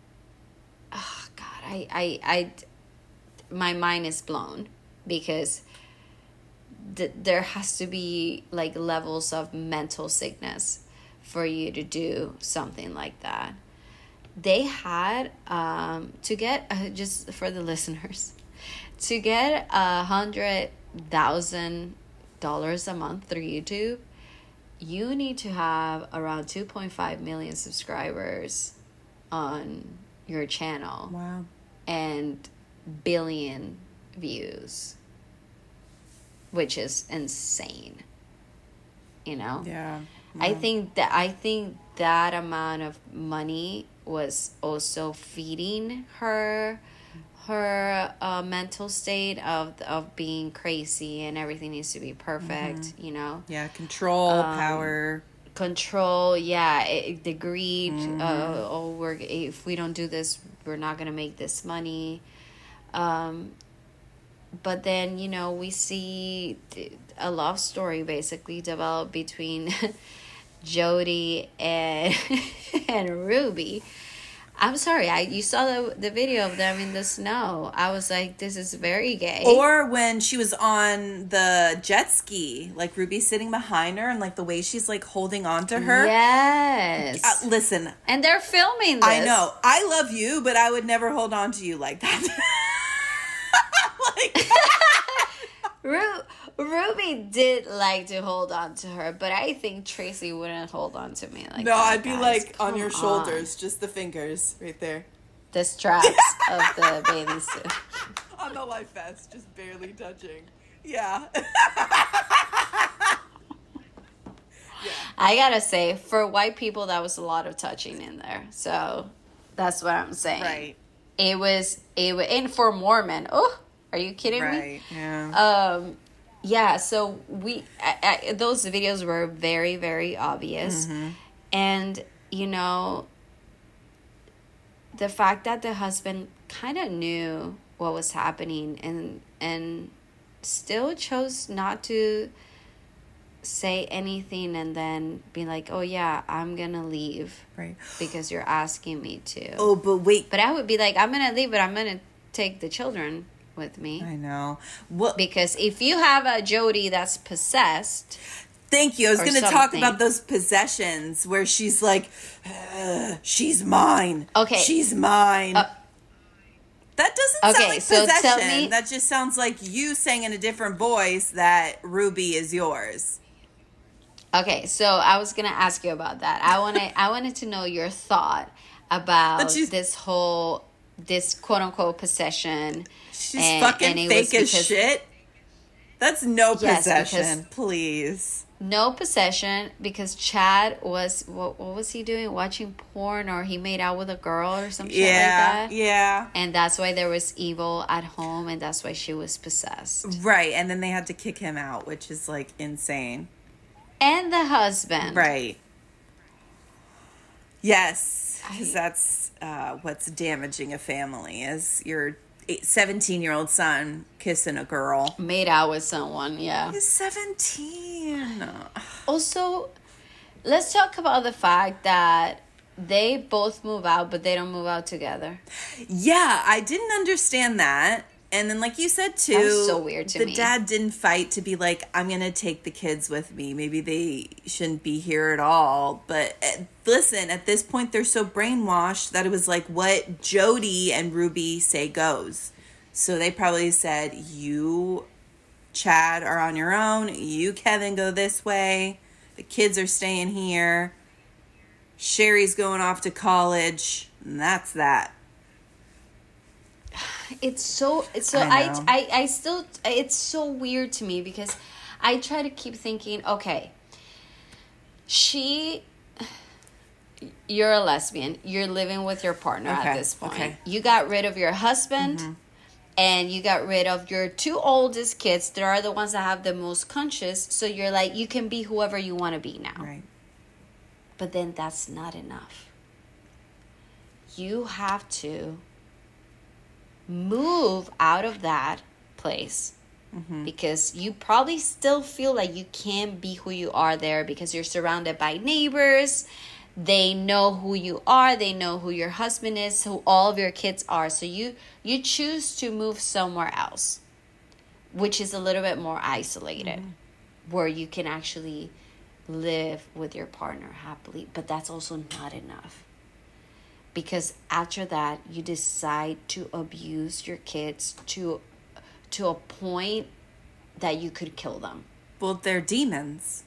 oh God, I, I, I, my mind is blown, because th- there has to be like levels of mental sickness for you to do something like that. They had, um, to get, uh, just for the listeners, to get a hundred thousand dollars a month through YouTube, you need to have around two point five million subscribers on your channel Wow. and billion views, which is insane, you know? Yeah. I think that I think that amount of money was also feeding her her uh, mental state of of being crazy and everything needs to be perfect, you know? Yeah. Control, Um, power. Control, yeah, it, the greed. Uh, oh, we're if we don't do this, we're not gonna make this money. Um, but then, you know, we see a love story basically develop between Jody and and Ruby. I'm sorry, I you saw the the video of them in the snow. I was like, this is very gay. Or when she was on the jet ski, like Ruby sitting behind her and like the way she's like holding on to her. Yes. Uh, listen, And they're filming this. I know. I love you, but I would never hold on to you like that. like, Ru- Ruby did like to hold on to her, but I think Tracy wouldn't hold on to me like no, that. I'd be guys. like on Come your shoulders, just the fingers right there. The straps of the bathing suit. On the life vest, just barely touching. Yeah. I gotta say, for white people, that was a lot of touching in there. So that's what I'm saying. Right. It was, it was, and for Mormon, oh, are you kidding me? Right. Yeah. Um, yeah, so we, I, I, those videos were very, very obvious. And, you know, the fact that the husband kind of knew what was happening and, and still chose not to say anything and then be like, oh yeah, I'm gonna leave, right, because you're asking me to. Oh, but wait. But I would be like, I'm gonna leave, but I'm gonna take the children with me. I know. What? Because if you have a Jody that's possessed. Thank you. I was going to talk something. about those possessions where she's like, "Uh, she's mine. Okay. She's mine." Uh, that doesn't okay, sound like so possession. tell me, that just sounds like you saying in a different voice that Ruby is yours. Okay, so I was going to ask you about that. I want to I wanted to know your thought about you, this whole this quote unquote possession. She's and, fucking and fake as shit. That's no yes, possession, please. No possession, because Chad was, what, what was he doing? Watching porn, or he made out with a girl or some shit yeah, like that? Yeah. And that's why there was evil at home, and that's why she was possessed. Right, and then they had to kick him out, which is like insane. And the husband. Right. Yes, because that's uh, what's damaging a family, is your seventeen-year-old son kissing a girl. Made out with someone, yeah. He's seventeen. Also, let's talk about the fact that they both move out, but they don't move out together. Yeah, I didn't understand that. And then, like you said, too, that was so weird to the me. dad didn't fight to be like, I'm going to take the kids with me. Maybe they shouldn't be here at all. But uh, listen, at this point, they're so brainwashed that it was like what Jody and Ruby say goes. So they probably said, you, Chad, are on your own. You, Kevin, go this way. The kids are staying here. Sherry's going off to college. And that's that. It's so it's so I, I, I I still it's so weird to me, because I try to keep thinking, okay, she you're a lesbian, you're living with your partner okay, at this point. Okay. You got rid of your husband, mm-hmm. and you got rid of your two oldest kids. They are the ones that have the most conscious, so you're like, you can be whoever you want to be now. Right. But then that's not enough. You have to move out of that place, mm-hmm. because you probably still feel like you can't be who you are there, because you're surrounded by neighbors. They know who you are. They know who your husband is, who all of your kids are. So you you choose to move somewhere else, which is a little bit more isolated, mm-hmm. where you can actually live with your partner happily. But that's also not enough. Because after that, you decide to abuse your kids to to a point that you could kill them. Well, they're demons.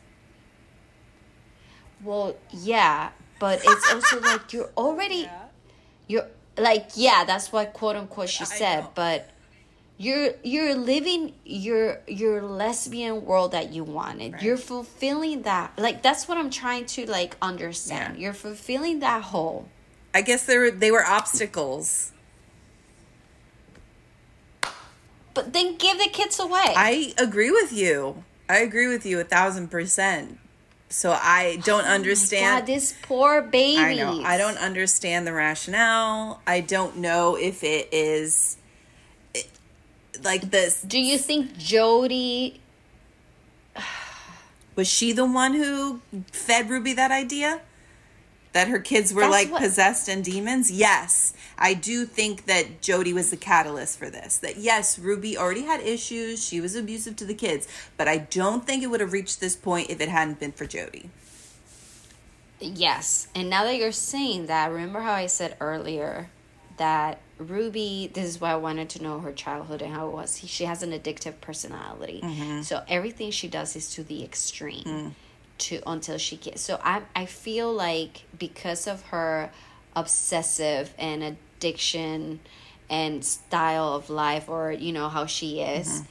Well, yeah, but it's also like you're already, yeah. you're like, yeah, that's what quote unquote she said, but you're you're living your your lesbian world that you wanted. Right. You're fulfilling that. Like, that's what I'm trying to like understand. Yeah. You're fulfilling that hole. I guess they were they were obstacles. But then give the kids away. I agree with you. I agree with you a thousand percent. So I don't oh understand. My God, this poor baby. I know. I don't understand the rationale. I don't know if it is it, like this. Do you think Jody was she the one who fed Ruby that idea? That her kids were, That's like, what... possessed and demons? Yes. I do think that Jody was the catalyst for this. That, yes, Ruby already had issues. She was abusive to the kids. But I don't think it would have reached this point if it hadn't been for Jody. Yes. And now that you're saying that, remember how I said earlier that Ruby, this is why I wanted to know her childhood and how it was. She has an addictive personality. Mm-hmm. So everything she does is to the extreme. Mm. To until she gets so I I feel like because of her obsessive and addiction and style of life, or you know how she is, mm-hmm.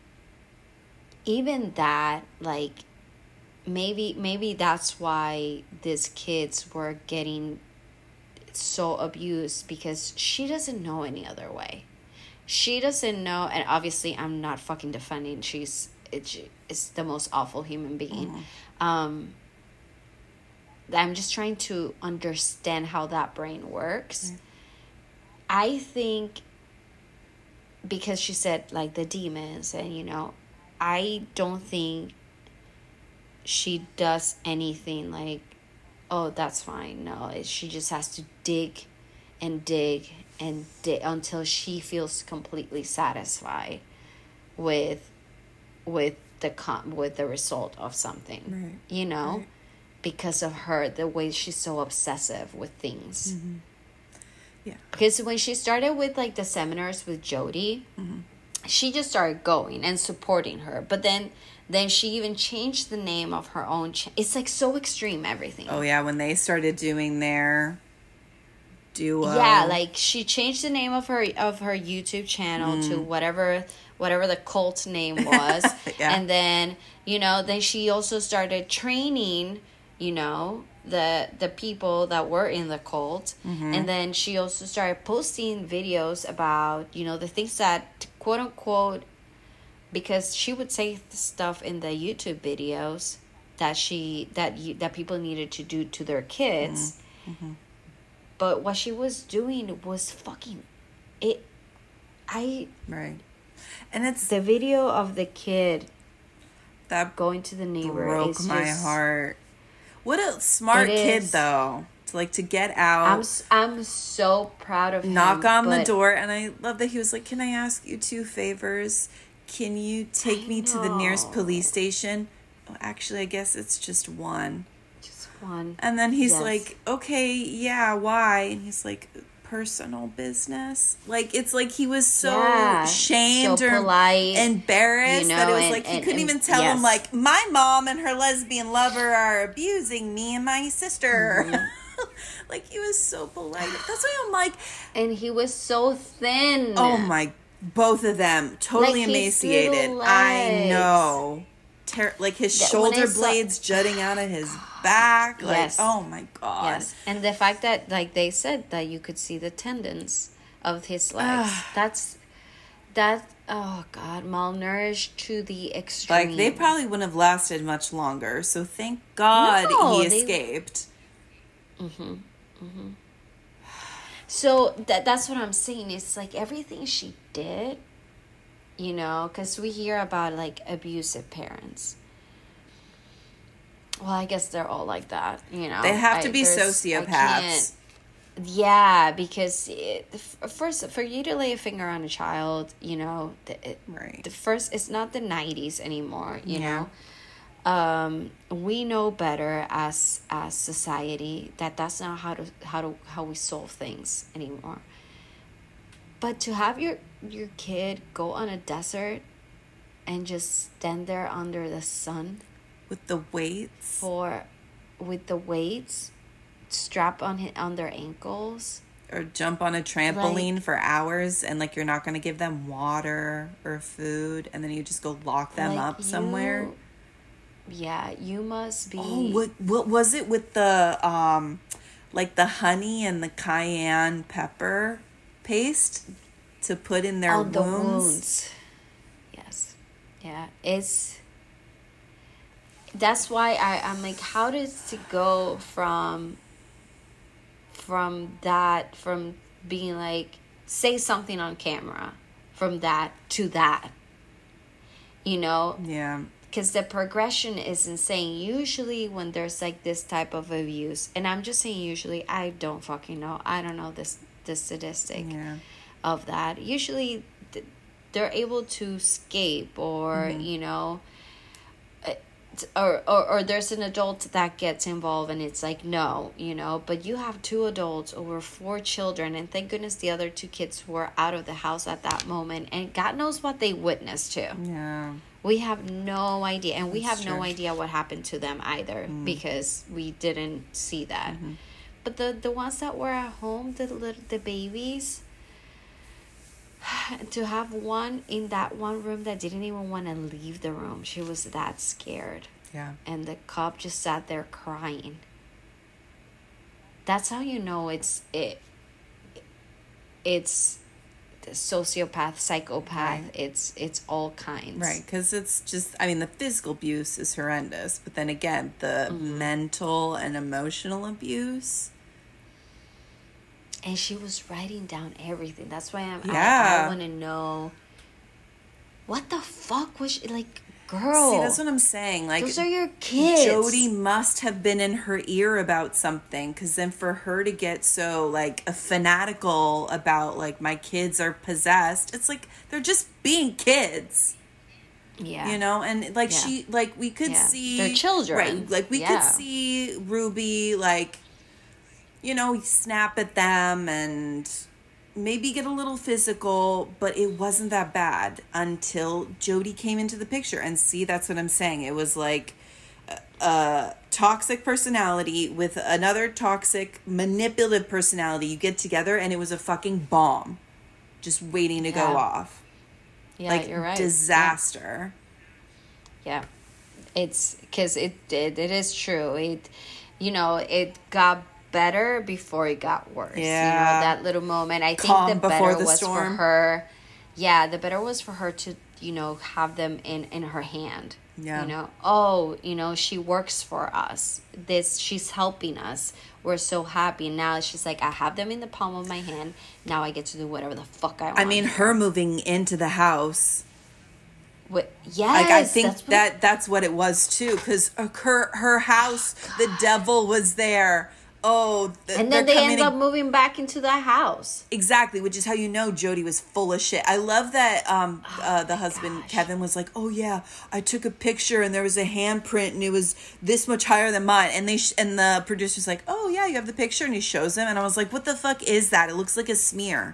even that, like maybe maybe that's why these kids were getting so abused, because she doesn't know any other way. She doesn't know, and obviously I'm not fucking defending. She's it's it's the most awful human being. Mm-hmm. Um, I'm just trying to understand how that brain works. Mm-hmm. I think because she said like the demons, and you know, I don't think she does anything like, oh, that's fine. No, it, she just has to dig and dig and dig until she feels completely satisfied with with the com- with the result of something. Right. You know, Right. because of her, the way she's so obsessive with things. Mm-hmm. Yeah. Because when she started with like the seminars with Jody, Mm-hmm. she just started going and supporting her. But then then she even changed the name of her own. Ch- it's like so extreme, everything. Oh yeah, when they started doing their duo. Yeah, like she changed the name of her of her YouTube channel Mm. to whatever whatever the cult name was. Yeah. And then, you know, then she also started training, you know, the the people that were in the cult. Mm-hmm. And then she also started posting videos about, you know, the things that quote unquote, because she would say stuff in the YouTube videos that she that you, that people needed to do to their kids. Mm-hmm. But what she was doing was fucking it. I Right. And it's the video of the kid that going to the neighbor broke is my just, heart. What a smart It kid is. though. To like to get out. I'm s- I'm so proud of him. knock on the but door, and I love that he was like, can I ask you two favors? Can you take I me to the nearest know. police station? Oh, actually, I guess it's just one. Just one. And then he's Yes. like, okay, yeah, why? And he's like, personal business. Like, it's like he was so Yeah, shamed so or polite, embarrassed you know, that it was and- like he and- couldn't and- even tell yes. him, like, my mom and her lesbian lover are abusing me and my sister. Mm-hmm. Like, he was so polite. That's why I'm like, And he was so thin. oh my, both of them totally Like his emaciated. little I legs. know. Ter- like his Yeah, when I shoulder saw- blades jutting out of his back. Like, Yes. oh my God. Yes, and the fact that like they said that you could see the tendons of his legs. that's that. Oh God, malnourished to the extreme. Like, they probably wouldn't have lasted much longer. So thank God No, he they- escaped. So that that's what I'm saying. It's like everything she did, you know, because we hear about like abusive parents. Well, I guess they're all like that, you know. They have to I- be there's- I sociopaths. can't- Yeah, because it, f- first, for you to lay a finger on a child, you know, the, it, Right. the first, it's not the nineties anymore, you Yeah. know. Um, we know better as as society that that's not how to how to how we solve things anymore. But to have your your kid go on a desert and just stand there under the sun With the weights. for with the weights strapped on hi- on their ankles. Or jump on a trampoline for hours and, like, you're not going to give them water or food. And then you just go lock them Like, up somewhere. you- yeah, you must be. Oh, what what was it with the um, like the honey and the cayenne pepper paste to put in their on wounds? the wounds. Yes, yeah, it's. That's why I I'm like, how does it go from. From that, from being like, say something on camera, from that to that. You know, Yeah, because the progression is insane. Usually when there's like this type of abuse, and I'm just saying usually, I don't fucking know, I don't know this the statistic yeah, of that. Usually th- they're able to escape, or Mm-hmm. you know, uh, t- or, or or there's an adult that gets involved and it's like no, you know. But you have two adults over four children, and thank goodness the other two kids were out of the house at that moment, and God knows what they witnessed to. yeah. We have no idea, and we That's have no true. idea what happened to them either, because we didn't see that. Mm-hmm. But the the ones that were at home, the little the babies, to have one in that one room that didn't even want to leave the room. She was that scared, Yeah. and the cop just sat there crying. That's how you know it's it. It's the sociopath, psychopath. Right. It's it's all kinds. Right, because it's just, I mean, the physical abuse is horrendous, but then again, the Mm-hmm. mental and emotional abuse. And she was writing down everything. That's why I'm. Yeah. I, I want to know. What the fuck was she like? girl. See, that's what I'm saying. Like, those are your kids. Jody must have been in her ear about something, because then for her to get so, like, a fanatical about, like, my kids are possessed, it's like they're just being kids. Yeah. You know, and like Yeah. she, like we could Yeah. see, They're children. right? Like we Yeah. could see Ruby, like, you know, snap at them and maybe get a little physical, but it wasn't that bad until Jody came into the picture. And see, that's what I'm saying. It was like a, a toxic personality with another toxic, manipulative personality. You get together, and it was a fucking bomb, just waiting to Yeah. go off. Yeah, Like, you're right. disaster. Yeah. yeah. It's because it, it it is true. It, you know, it got better before it got worse. Yeah. You know, that little moment. I Calm think the before better the was storm. for her. Yeah, the better was for her to, you know, have them in, in her hand. Yeah. You know, oh, you know, she works for us. This, she's helping us. We're so happy. And now she's like, I have them in the palm of my hand. Now I get to do whatever the fuck I want. I mean, her moving into the house. What, yes. Like, I think that's what- that that's what it was too, because her her house, Oh, the devil was there. Oh, th- And they're then they coming end in- up moving back into the house. Exactly, which is how you know Jody was full of shit. I love that um, Oh uh, the husband, gosh. Kevin, was like, oh yeah, I took a picture and there was a handprint and it was this much higher than mine. And they sh- and the producer's like, oh yeah, you have the picture, and he shows him. And I was like, what the fuck is that? It looks like a smear.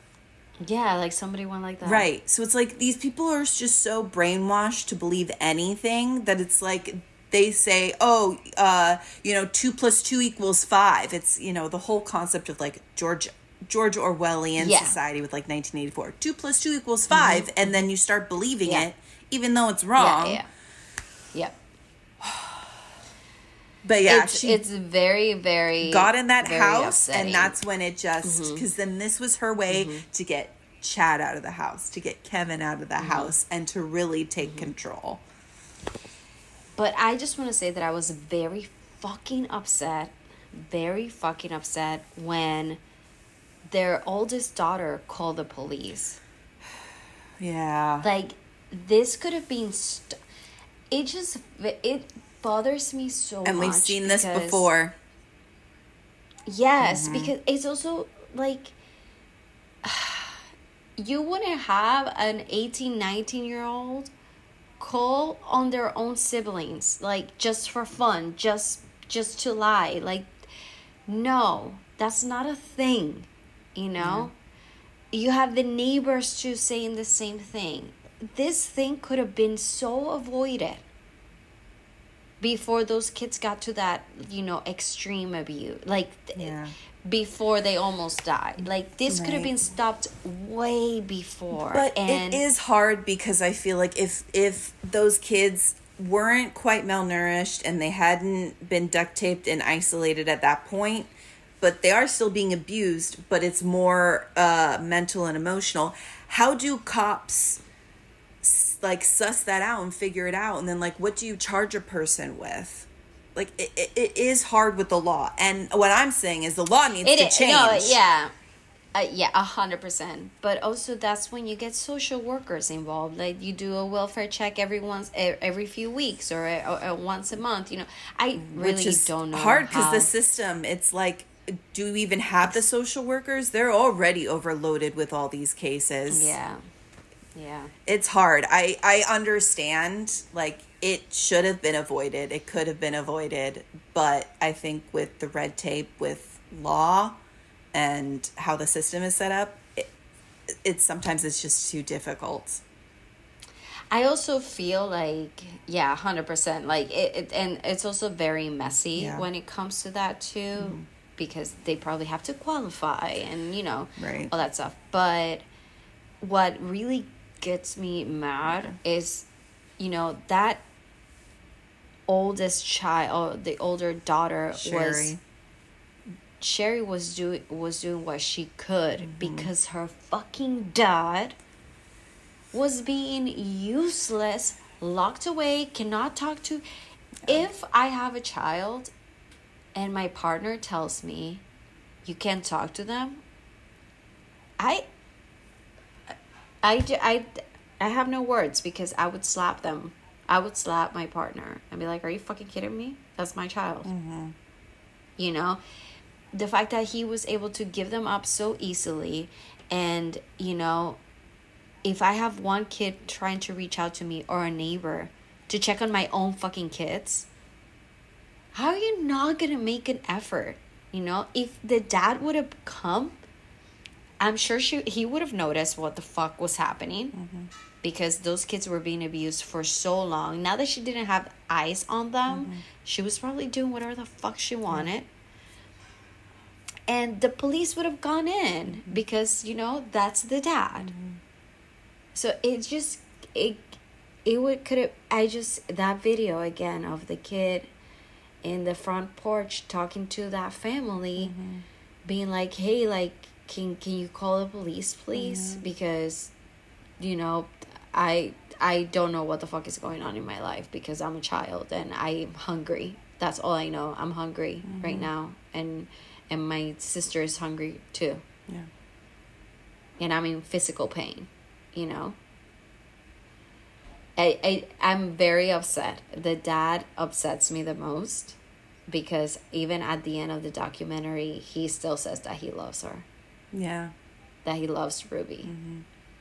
Yeah, like somebody went like that. Right. So it's like these people are just so brainwashed to believe anything that it's like they say, oh, uh, you know, two plus two equals five. It's, you know, the whole concept of like George George Orwellian Yeah. society with like nineteen eighty-four. Two plus two equals five, mm-hmm. and then you start believing Yeah. it, even though it's wrong. Yeah, yeah. Yep. But yeah, it's, she it's very, very got in that very house, upsetting. and that's when it just, because Mm-hmm. then this was her way mm-hmm. to get Chad out of the house, to get Kevin out of the mm-hmm. house, and to really take mm-hmm. control. But I just want to say that I was very fucking upset, very fucking upset when their oldest daughter called the police. Yeah. Like, this could have been... St- it just... It bothers me so much. And we've seen this because- before. Yes, Mm-hmm. because it's also, like... You wouldn't have an eighteen, nineteen-year-old call on their own siblings, like, just for fun, just just to lie. Like, no, that's not a thing, you know? Mm-hmm. You have the neighbors too saying the same thing. This thing could have been so avoided before those kids got to that, you know, extreme abuse. Like, yeah. before they almost died. Like, this Right. could have been stopped way before. But and it is hard because I feel like if if those kids weren't quite malnourished and they hadn't been duct taped and isolated at that point, but they are still being abused, but it's more uh, mental and emotional. How do cops like suss that out and figure it out? And then like, what do you charge a person with? Like, it, it, it is hard with the law. And what I'm saying is the law needs it to is, change. no, yeah. Uh, yeah, a hundred percent. But also, that's when you get social workers involved. Like, you do a welfare check every once, every few weeks, or, or, or once a month. You know, I really Which is don't know hard because how. the system, it's like, do we even have the social workers? They're already overloaded with all these cases. Yeah, yeah. It's hard. I I understand. Like, it should have been avoided. It could have been avoided, but I think with the red tape, with law, and how the system is set up, it, it's sometimes it's just too difficult. I also feel like, yeah, one hundred percent. Like, it, it and it's also very messy Yeah. when it comes to that, too, mm-hmm. because they probably have to qualify and, you know, right. all that stuff. But what really gets me mad is, you know, that oldest child, the older daughter, Sherry. was... Sherry was doing was doing what she could mm-hmm. because her fucking dad was being useless, locked away, cannot talk to. Yeah. If I have a child and my partner tells me you can't talk to them, I I, I, I have no words because I would slap them I would slap my partner and be like, are you fucking kidding me? That's my child. Mm-hmm. You know, the fact that he was able to give them up so easily. And, you know, if I have one kid trying to reach out to me or a neighbor to check on my own fucking kids, how are you not going to make an effort? You know, if the dad would have come, I'm sure she he would have noticed what the fuck was happening. Mm-hmm. Because those kids were being abused for so long. Now that she didn't have eyes on them, mm-hmm. she was probably doing whatever the fuck she wanted. Mm-hmm. And the police would have gone in mm-hmm. because, you know, that's the dad. Mm-hmm. So it just, it, it would, could have, I just, that video again of the kid in the front porch talking to that family, mm-hmm. being like, hey, like, can, can you call the police, please? Mm-hmm. Because, you know, I I don't know what the fuck is going on in my life because I'm a child and I'm hungry. That's all I know. I'm hungry mm-hmm. right now, and and my sister is hungry too. Yeah. And I'm in physical pain, you know. I I I'm very upset. The dad upsets me the most because even at the end of the documentary, he still says that he loves her. Yeah. That he loves Ruby. Mm-hmm.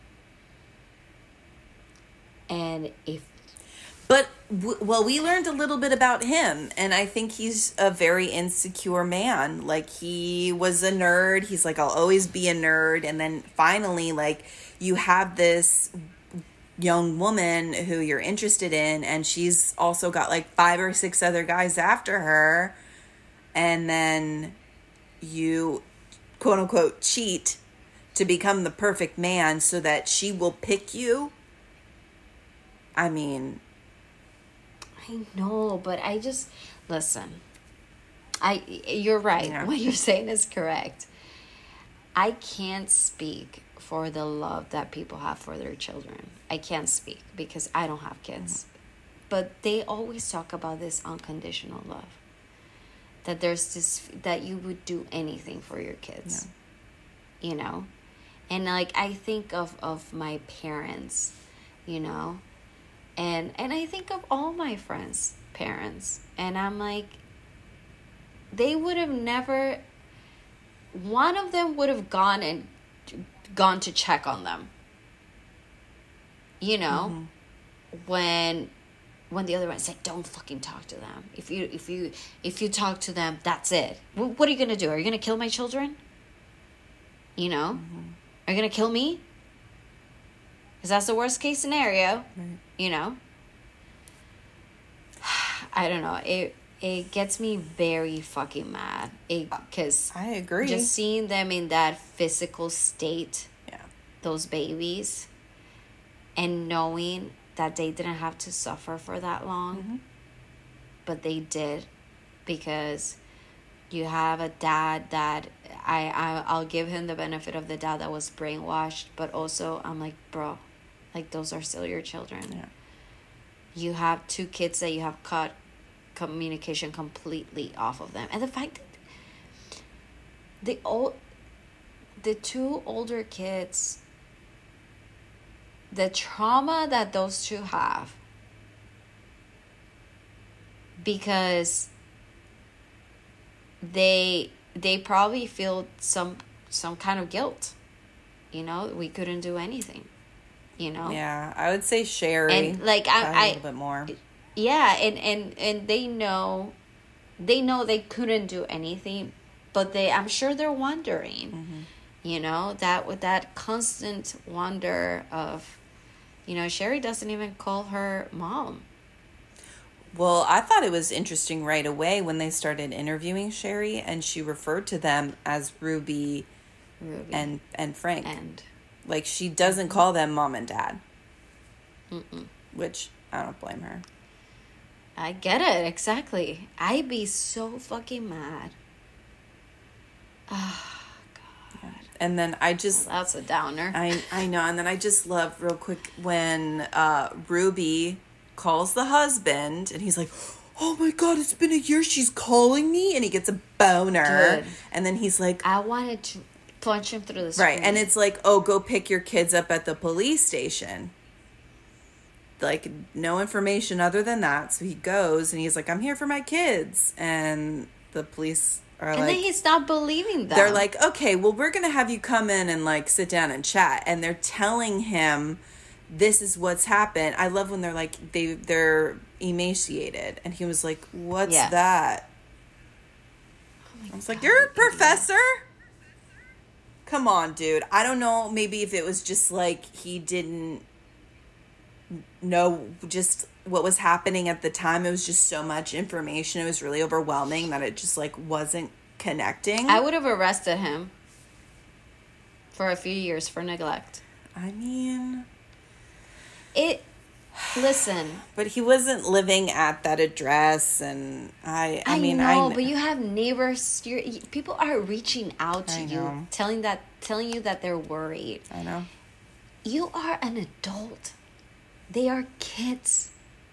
And if but w- well we learned a little bit about him, and I think he's a very insecure man. Like, he was a nerd. He's like, I'll always be a nerd. And then finally, like, you have this young woman who you're interested in, and she's also got like five or six other guys after her, and then you quote unquote cheat to become the perfect man so that she will pick you. I mean, I know, but I just, listen, I, you're right. Yeah. What you're saying is correct. I can't speak for the love that people have for their children. I can't speak because I don't have kids. Mm-hmm. But they always talk about this unconditional love. That there's this, that you would do anything for your kids. Yeah. You know? And like, I think of, of my parents, you know? And and I think of all my friends' parents. And I'm like, they would have never, one of them would have gone and gone to check on them. You know? Mm-hmm. When when the other one said, don't fucking talk to them. If you if you if you talk to them, that's it. W- what are you gonna do? Are you gonna kill my children? You know? Mm-hmm. Are you gonna kill me? Because that's the worst case scenario. Right. You know, I don't know. It it gets me very fucking mad. It because I agree. Just seeing them in that physical state, yeah, those babies, and knowing that they didn't have to suffer for that long, mm-hmm. but they did, because you have a dad that I, I I'll give him the benefit of the doubt that was brainwashed, but also I'm like, bro. Like, those are still your children. Yeah. You have two kids that you have cut communication completely off of them. And the fact that the old, the two older kids, the trauma that those two have, because they they probably feel some some kind of guilt. You know, we couldn't do anything. You know, yeah, I would say Sherry, and like I, I a little bit more, yeah, and and and they know, they know they couldn't do anything, but they, I'm sure they're wondering, mm-hmm. you know, that with that constant wonder of, you know, Sherry doesn't even call her mom. Well, I thought it was interesting right away when they started interviewing Sherry, and she referred to them as Ruby, Ruby. and and Frank, and. Like, she doesn't call them mom and dad. Mm-mm. Which, I don't blame her. I get it, exactly. I'd be so fucking mad. Oh, God. Yeah. And then I just... Well, that's a downer. I I know, and then I just love, real quick, when uh, Ruby calls the husband, and he's like, oh my God, it's been a year, she's calling me, and he gets a boner. Good. And then he's like... I wanted to... punch him through the screen. Right, and it's like, oh, go pick your kids up at the police station. like no information other than that. So he goes and he's like, I'm here for my kids. And the police are And like, then he stopped believing them. they're like, okay, well, we're going to have you come in and like sit down and chat. And they're telling him this is what's happened. I love when they're like, they, they're emaciated. And he was like, what's Yeah. that? Oh I was like, God, you're a idiot. professor? Come on, dude. I don't know. Maybe if it was just like he didn't know just what was happening at the time. It was just so much information. It was really overwhelming that it just like wasn't connecting. I would have arrested him for a few years for neglect. I mean, It. Listen. but he wasn't living at that address, and I. I, I, mean, know, I but you have neighbors. You're, you, people are reaching out to I you, know. telling that, telling you that they're worried. I know. You are an adult. They are kids.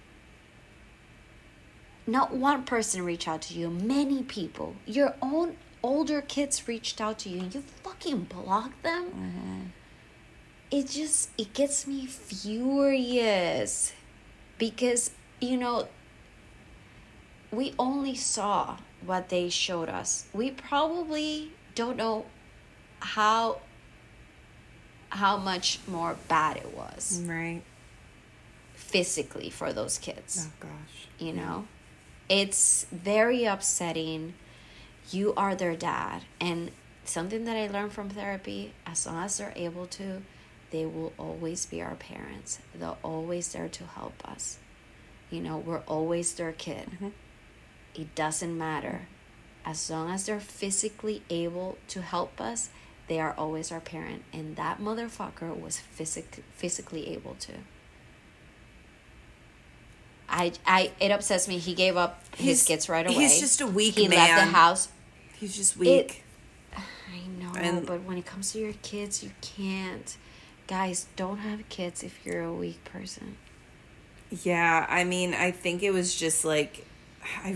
Not one person reached out to you. Many people. Your own older kids reached out to you. You fucking blocked them. Mm-hmm. It just, it gets me furious. Because, you know, we only saw what they showed us. We probably don't know how how much more bad it was Right. physically for those kids. Oh gosh. You know, it's very upsetting. You are their dad, and something that I learned from therapy, as long as they're able to, they will always be our parents. They're always there to help us. You know, we're always their kid. Mm-hmm. It doesn't matter. As long as they're physically able to help us, they are always our parent. And that motherfucker was physic- physically able to. I, I, it upsets me. He gave up his He's- kids right away. he's just a weak He left the man. house. He's just weak. I know, And- but when it comes to your kids, you can't. Guys, don't have kids if you're a weak person. Yeah, I mean, I think it was just like, I,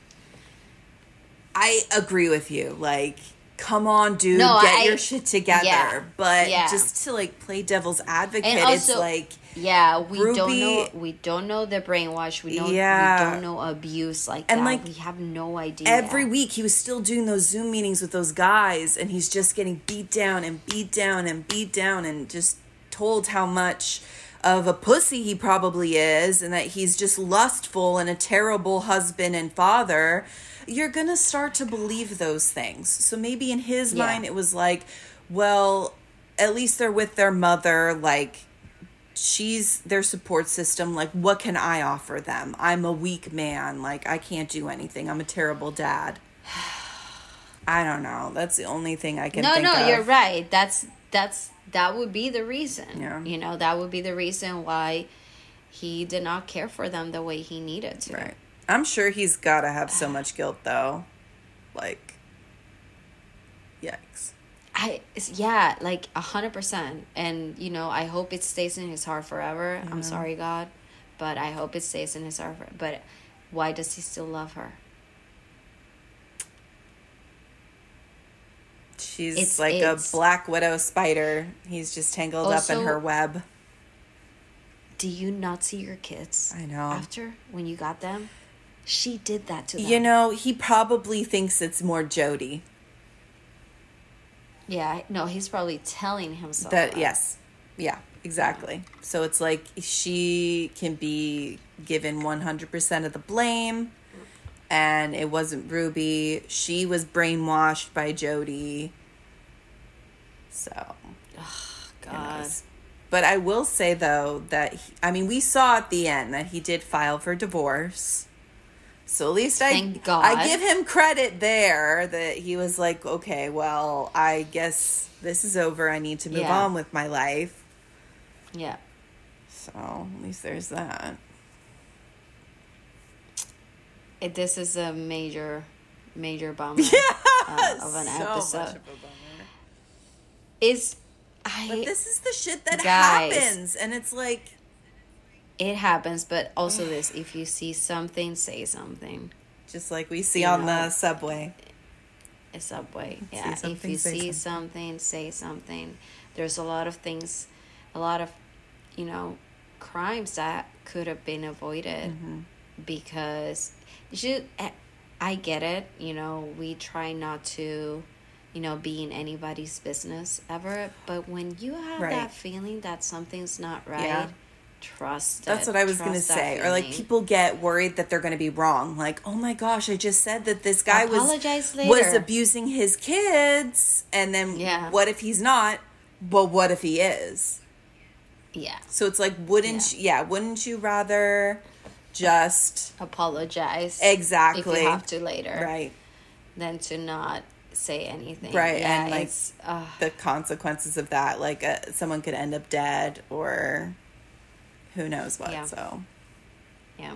I agree with you. Like, come on, dude, No, get I- your shit together. yeah, but yeah. just to like play devil's advocate, And it's also- like, Yeah, we don't Ruby- know. We don't know the brainwash. We don't. Yeah. We don't know abuse like And, that. like, we have no idea. every week he was still doing those Zoom meetings with those guys, and he's just getting beat down and beat down and beat down, and just told how much of a pussy he probably is, and that he's just lustful and a terrible husband and father. You're gonna start to believe those things. So maybe in his Yeah. mind it was like, well, at least they're with their mother, like she's their support system. Like, what can I offer them? I'm a weak man. Like, I can't do anything. I'm a terrible dad. I don't know. That's the only thing I can no, think no, of. you're right. That's that's that would be the reason. Yeah. You know, that would be the reason why he did not care for them the way he needed to. Right. I'm sure he's got to have so much guilt, though. Like, yikes. I it's- yeah, like a hundred percent. And you know, I hope it stays in his heart forever. I'm sorry, God, but I hope it stays in his heart. For, but why does he still love her? She's It's- like it's- a black widow spider. He's just tangled up Also- in her web. Do you not see your kids? I know. After when you got them, she did that to them. You know, he probably thinks it's more Jody. Yeah, no, he's probably telling himself That, that. yes. Yeah, exactly. So it's like she can be given one hundred percent of the blame, and it wasn't Ruby. She was brainwashed by Jody. So, who God. knows? But I will say, though, that, he, I mean, we saw at the end that he did file for divorce. So at least I, Thank God. I give him credit there that he was like, okay, well, I guess this is over. I need to move Yeah. on with my life. Yeah. So at least there's that. It, this is a major, major bummer Yeah, uh, of an so episode. much of a bummer. Is I But this is the shit that Guys. happens, and it's like, it happens, but also this: if you see something, say something. just like we see You on know. the subway. A subway, yeah. If something, you say see something, say something. There's a lot of things, a lot of, you know, crimes that could have been avoided, Mm-hmm. because you should, I get it, you know, we try not to, you know, be in anybody's business ever, but when you have Right. that feeling that something's not right, Yeah. trust it. That's what I was going to Trust that say. Or like feeling. people get worried that they're going to be wrong. Like, oh my gosh, I just said that this guy was Apologize later. was abusing his kids, and then Yeah. what if he's not? But what if he is? Yeah. So it's like, wouldn't Yeah. you, yeah, wouldn't you rather just Apologize. Exactly. If you have to later. right Than to not say anything. Right, Yeah, and, like, it's, uh, the consequences of that? Like, uh, someone could end up dead, or who knows what? Yeah. So yeah.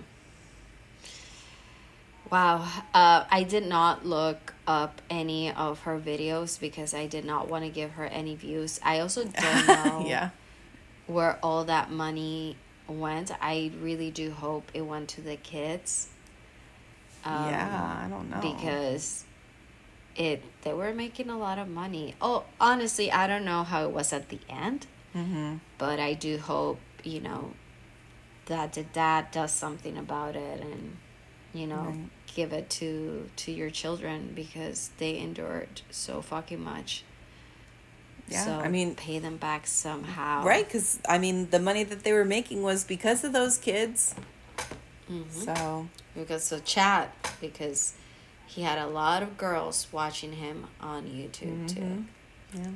Wow. Uh, I did not look up any of her videos because I did not want to give her any views. I also don't know yeah, where all that money went. I really do hope it went to the kids. Um, yeah, I don't know Because it they were making a lot of money. Oh, honestly, I don't know how it was at the end, Mm-hmm. but I do hope, you know, that the dad does something about it, and, you know, Right. give it to to your children, because they endured so fucking much. Yeah, So I mean, pay them back somehow. right? Because I mean, the money that they were making was because of those kids. Mhm. So Because of Chad, because he had a lot of girls watching him on YouTube too. Mhm. yeah,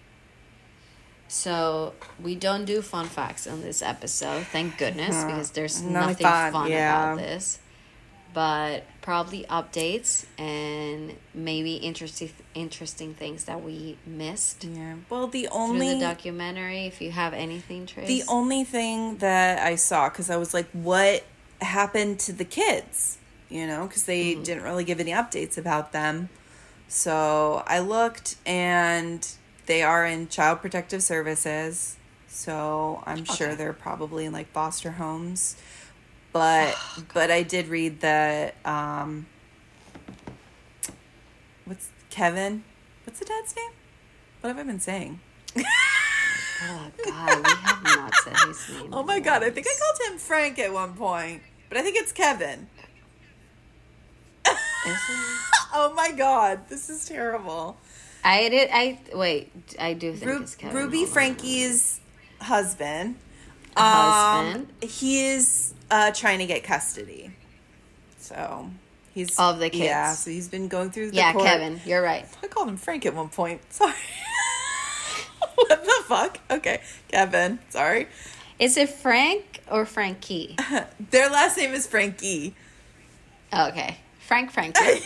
So we don't do fun facts on this episode, thank goodness, Huh. because there's None of nothing fun, fun yeah. about this. But probably updates and maybe interesting interesting things that we missed yeah. Well, the through only the documentary. If you have anything, Trace. the only thing that I saw, because I was like, what happened to the kids? You know, because they Mhm. didn't really give any updates about them. So I looked, and they are in Child Protective Services. So I'm sure Okay. they're probably in like foster homes. But but I did read that um what's Kevin? What's the dad's name? What have I been saying? Oh God, we have not said his name. Oh my god, I think I once. called him Frank at one point. But I think it's Kevin. Is it? Oh my god, this is terrible. I did. I wait. I do think Ru- it's Kevin. Ruby Hold on. Frankie's husband. Husband. Um, he is uh, trying to get custody. So he's Of the kids. Yeah, so he's been going through the Yeah, court. Kevin. You're right. I called him Frank at one point. Sorry. What the fuck? Okay, Kevin. Sorry. Is it Frank or Frankie? Their last name is Frankie. Okay, Frank. Frankie.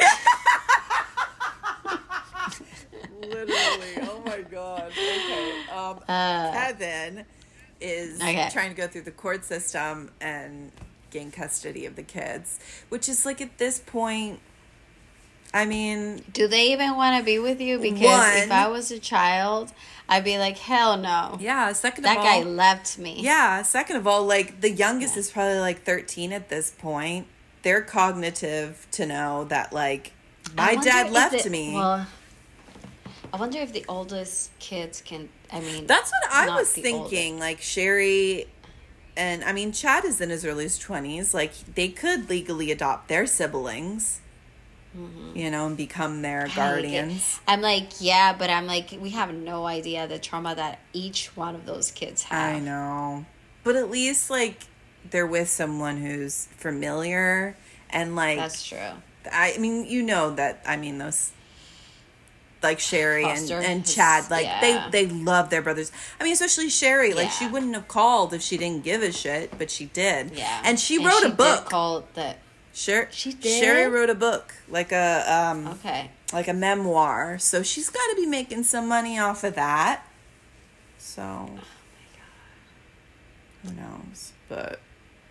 Literally. Oh my god. Okay. Um, Uh, Kevin is Okay. trying to go through the court system and gain custody of the kids, which is like at this point, I mean, Do they even want to be with you? Because One- if I was a child, I'd be like, hell no. yeah, second That of guy all, left me. yeah, second of all, like the youngest Yeah. is probably like thirteen at this point. They're cognitive to know that like I my wonder dad if left the- me. Well, I wonder if the oldest kids can. I mean, That's what I not was the thinking. oldest. Like Sherry, and I mean Chad is in his early twenties. Like they could legally adopt their siblings, you know, and become their Hey, guardians. I'm like, yeah, but I'm like, we have no idea the trauma that each one of those kids have. I know, but at least like they're with someone who's familiar and like That's true. I mean, you know that I mean those. Like Sherry and, Foster and his- Chad, like yeah. they they love their brothers. I mean, especially Sherry. Like she Yeah. wouldn't have called if she didn't give a shit, but she did. Yeah. and she wrote a did book. called the. Sher- She did? Sherry wrote a book, like a um, Okay. like a memoir. So she's got to be making some money off of that. So, who knows? But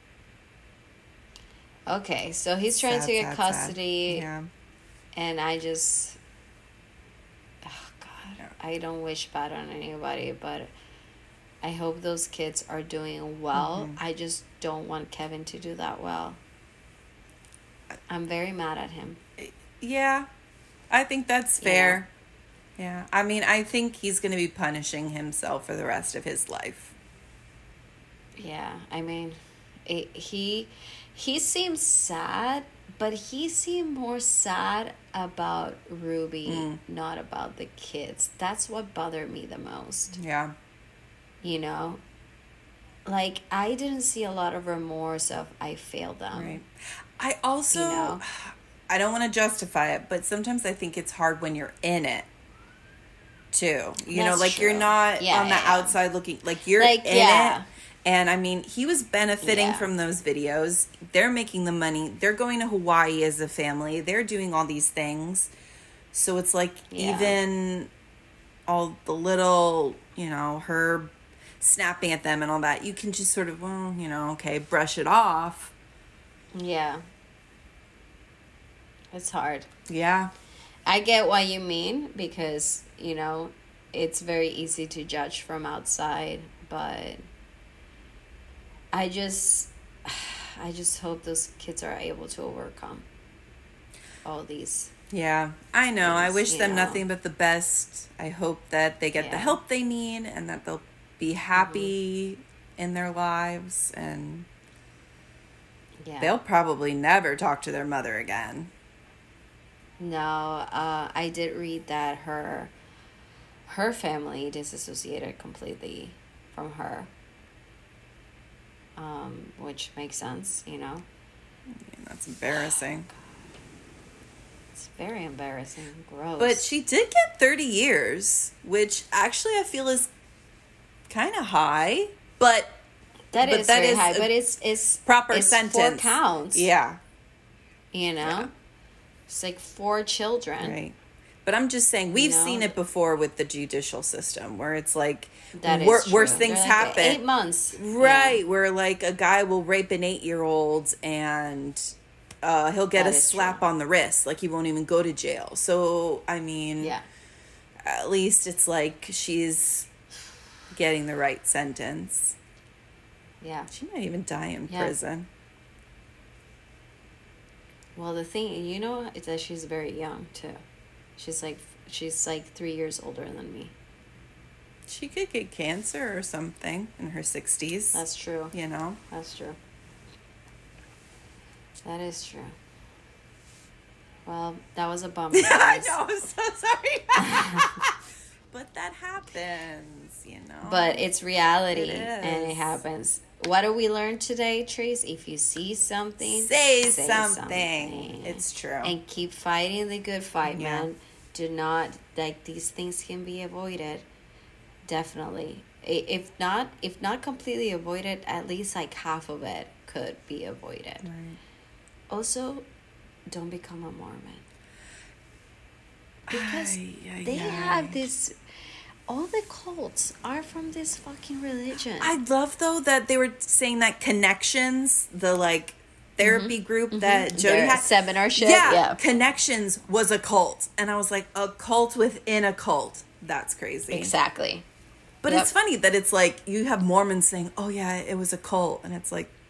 Okay, so he's trying sad, to get sad, sad. custody, Yeah, and I just. Oh, God. I don't wish bad on anybody, but I hope those kids are doing well. Mm-hmm. I just don't want Kevin to do that well. I'm very mad at him. yeah. I think that's fair. Yeah, I mean, I think he's going to be punishing himself for the rest of his life. Yeah, I mean, it, he he seems sad, but he seemed more sad about Ruby, Mm. not about the kids. That's what bothered me the most. Yeah. You know, like I didn't see a lot of remorse of I failed them. Right. I also, You know? I don't want to justify it, but sometimes I think it's hard when you're in it too. You know, That's like you're true. not Yeah, on the yeah, yeah. outside looking, like you're Like, in yeah. it. And I mean, he was benefiting Yeah. from those videos. They're making the money. They're going to Hawaii as a family. They're doing all these things. So it's like Yeah. even all the little, you know, her snapping at them and all that, you can just sort of, well, you know, okay, brush it off. Yeah. It's hard. Yeah. I get what you mean because, you know, it's very easy to judge from outside, but I just I just hope those kids are able to overcome all these. Yeah, I know. I Things, wish you them know. nothing but the best. I hope that they get the Yeah. help they need and that they'll be happy in their lives, and Yeah. they'll probably never talk to their mother again. No, uh, I did read that her her family disassociated completely from her. Um, which makes sense, you know. And that's embarrassing. It's very embarrassing, gross. But she did get thirty years, which actually I feel is kind of high, but that but is that very is high, a but it's it's proper it's sentence. four counts. Yeah, You know? Yeah. It's like four children. right. But I'm just saying, we've know? seen it before with the judicial system, where it's like That is wor- true. worse things They're like, happen. Eight months. Right, where like a guy will rape an eight-year-old and uh, he'll get That a is slap true. on the wrist, like he won't even go to jail. So I mean, Yeah. at least it's like she's getting the right sentence. Yeah. She might even die in Yeah. prison. Well, the thing, you know, is that she's very young too. She's like she's like three years older than me. She could get cancer or something in her sixties. That's true. You know. That's true. That is true. Well, that was a bummer. I guys. know. I'm so sorry. But that happens, you know. But it's reality, It and it is. happens. What do we learn today, Trace? If you see something, say, say something. something. It's true. And keep fighting the good fight, Yeah. man. Do not, like, these things can be avoided. Definitely. I- If not, if not completely avoided, at least like half of it could be avoided. Right. Also, don't become a Mormon. Because Ay, ay, they ay. have this, all the cults are from this fucking religion. I love though that they were saying that Connections, the like therapy group that Jody Their had, seminar shit, yeah, yeah. Connections was a cult, and I was like, a cult within a cult. That's crazy. Exactly. But Yep. it's funny that it's like you have Mormons saying, "Oh yeah, it was a cult," and it's like,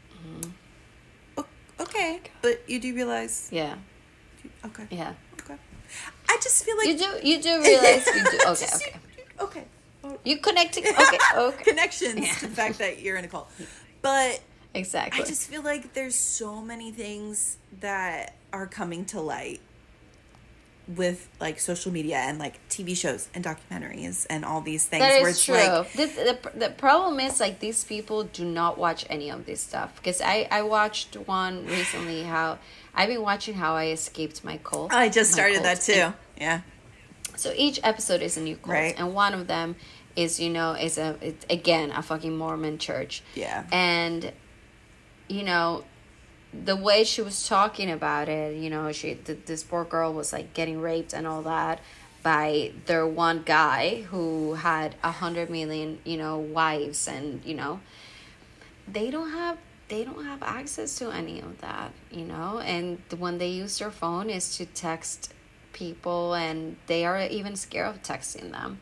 "O- okay, but you do realize, Yeah. okay, Yeah. okay. I just feel like You do you do realize you do okay, Just- okay. okay. You connecting okay, okay. Connections Yeah. to the fact that you're in a cult, but Exactly. I just feel like there's so many things that are coming to light with like social media and like T V shows and documentaries and all these things That where is it's true. like, the, the, the problem is like these people do not watch any of this stuff because I, I watched one recently how I've been watching How I Escaped My Cult. I just my started cult. that too. And Yeah. so each episode is a new cult, Right. and one of them is you know is a it's, again a fucking Mormon church. Yeah. And you know the way she was talking about it, you know, she th- this poor girl was like getting raped and all that by their one guy who had a hundred million, you know, wives, and you know, they don't have they don't have access to any of that, you know, and when they use their phone is to text people, and they are even scared of texting them.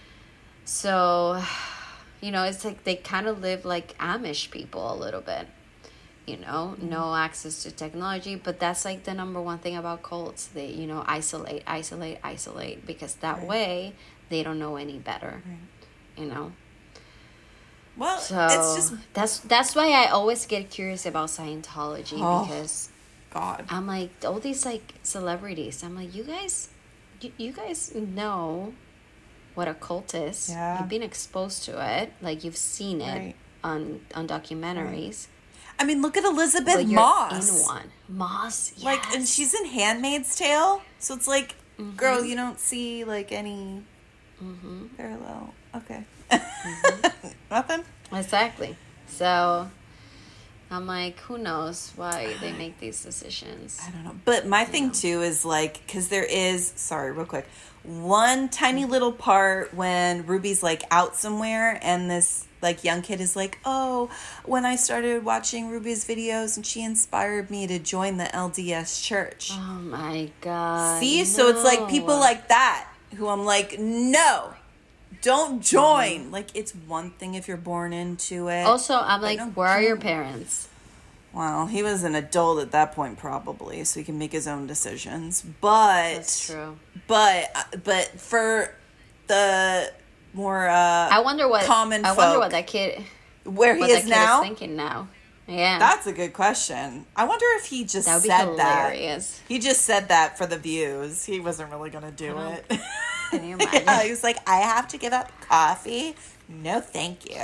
So, you know, it's like they kind of live like Amish people a little bit. You know, no access to technology, but that's like the number one thing about cults. They, you know, isolate, isolate, isolate, because that Right. way they don't know any better. Right. You know. Well, So it's just that's that's why I always get curious about Scientology Oh. because God. I'm like all these like celebrities. I'm like, you guys, you, you guys know what a cult is. Yeah. You've been exposed to it. Like you've seen it Right. on on documentaries. I mean, look at Elizabeth But you're Moss. in one. Moss, yes. Like, and she's in Handmaid's Tale, so it's like, Mm-hmm. girl, you don't see like any Mm-hmm. parallel. Okay. Mm-hmm. Nothing. Exactly. So I'm like, who knows why they make these decisions? I don't know. But my thing too is like, because there is, sorry, real quick, one tiny little part when Ruby's like out somewhere and this like young kid is like, oh, when I started watching Ruby's videos and she inspired me to join the L D S church. Oh my God. See? So it's like people no. like that who I'm like, no, don't join. Like, it's one thing if you're born into it. Also, I'm but like, no, where are your don't. parents? Well, he was an adult at that point, probably, so he can make his own decisions. But That's true. But but for the more uh, I wonder what common I folk, wonder what that kid where what he that is kid now. is thinking now. Yeah. That's a good question. I wonder if he just That would be said hilarious. that. He just said that for the views. He wasn't really gonna do I it. Can you imagine? Yeah, he was like, I have to give up coffee. No, thank you.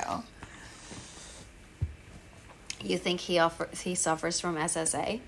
You think he offers he suffers from S S A?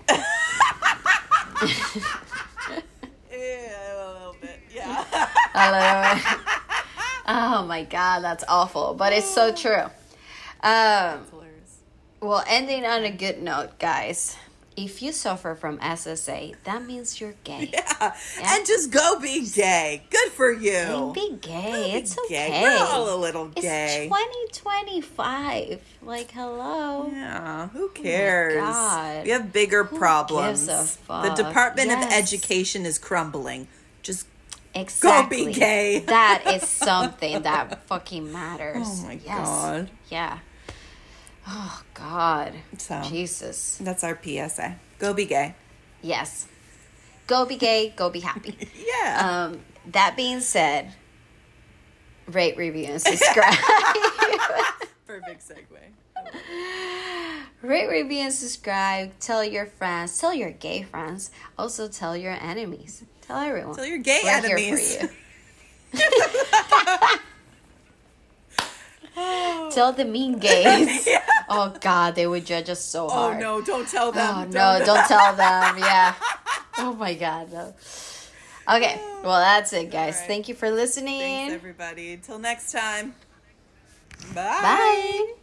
Yeah, a little bit. Yeah. Hello. Oh my God, that's awful, but it's so true. Um, well, ending on a good note, guys. If you suffer from S S A, that means you're gay. Yeah. And just go be gay. Good for you. And be gay. Be It's gay. okay. We're all a little gay. It's twenty twenty-five. Like, hello. Yeah, who cares? God. We have bigger Who problems. gives a fuck? The Department of Yes. Education is crumbling. Just Exactly. Go be gay. That is something that fucking matters. Oh my Yes. God. Yeah. Oh God. So. Jesus. That's our P S A. Go be gay. Yes. Go be gay. Go be happy. Yeah. Um. That being said, rate, review, and subscribe. Perfect segue. Rate, review, and subscribe. Tell your friends. Tell your gay friends. Also, tell your enemies. Tell everyone. Tell your gay We're enemies. here for you. Tell the mean gays. Yeah. Oh God, they would judge us so Oh hard. no, don't tell them. Oh no, don't tell them. Yeah. Oh my God, no. Okay, well that's it, guys. All right. Thank you for listening. Thanks, everybody. Until next time. Bye.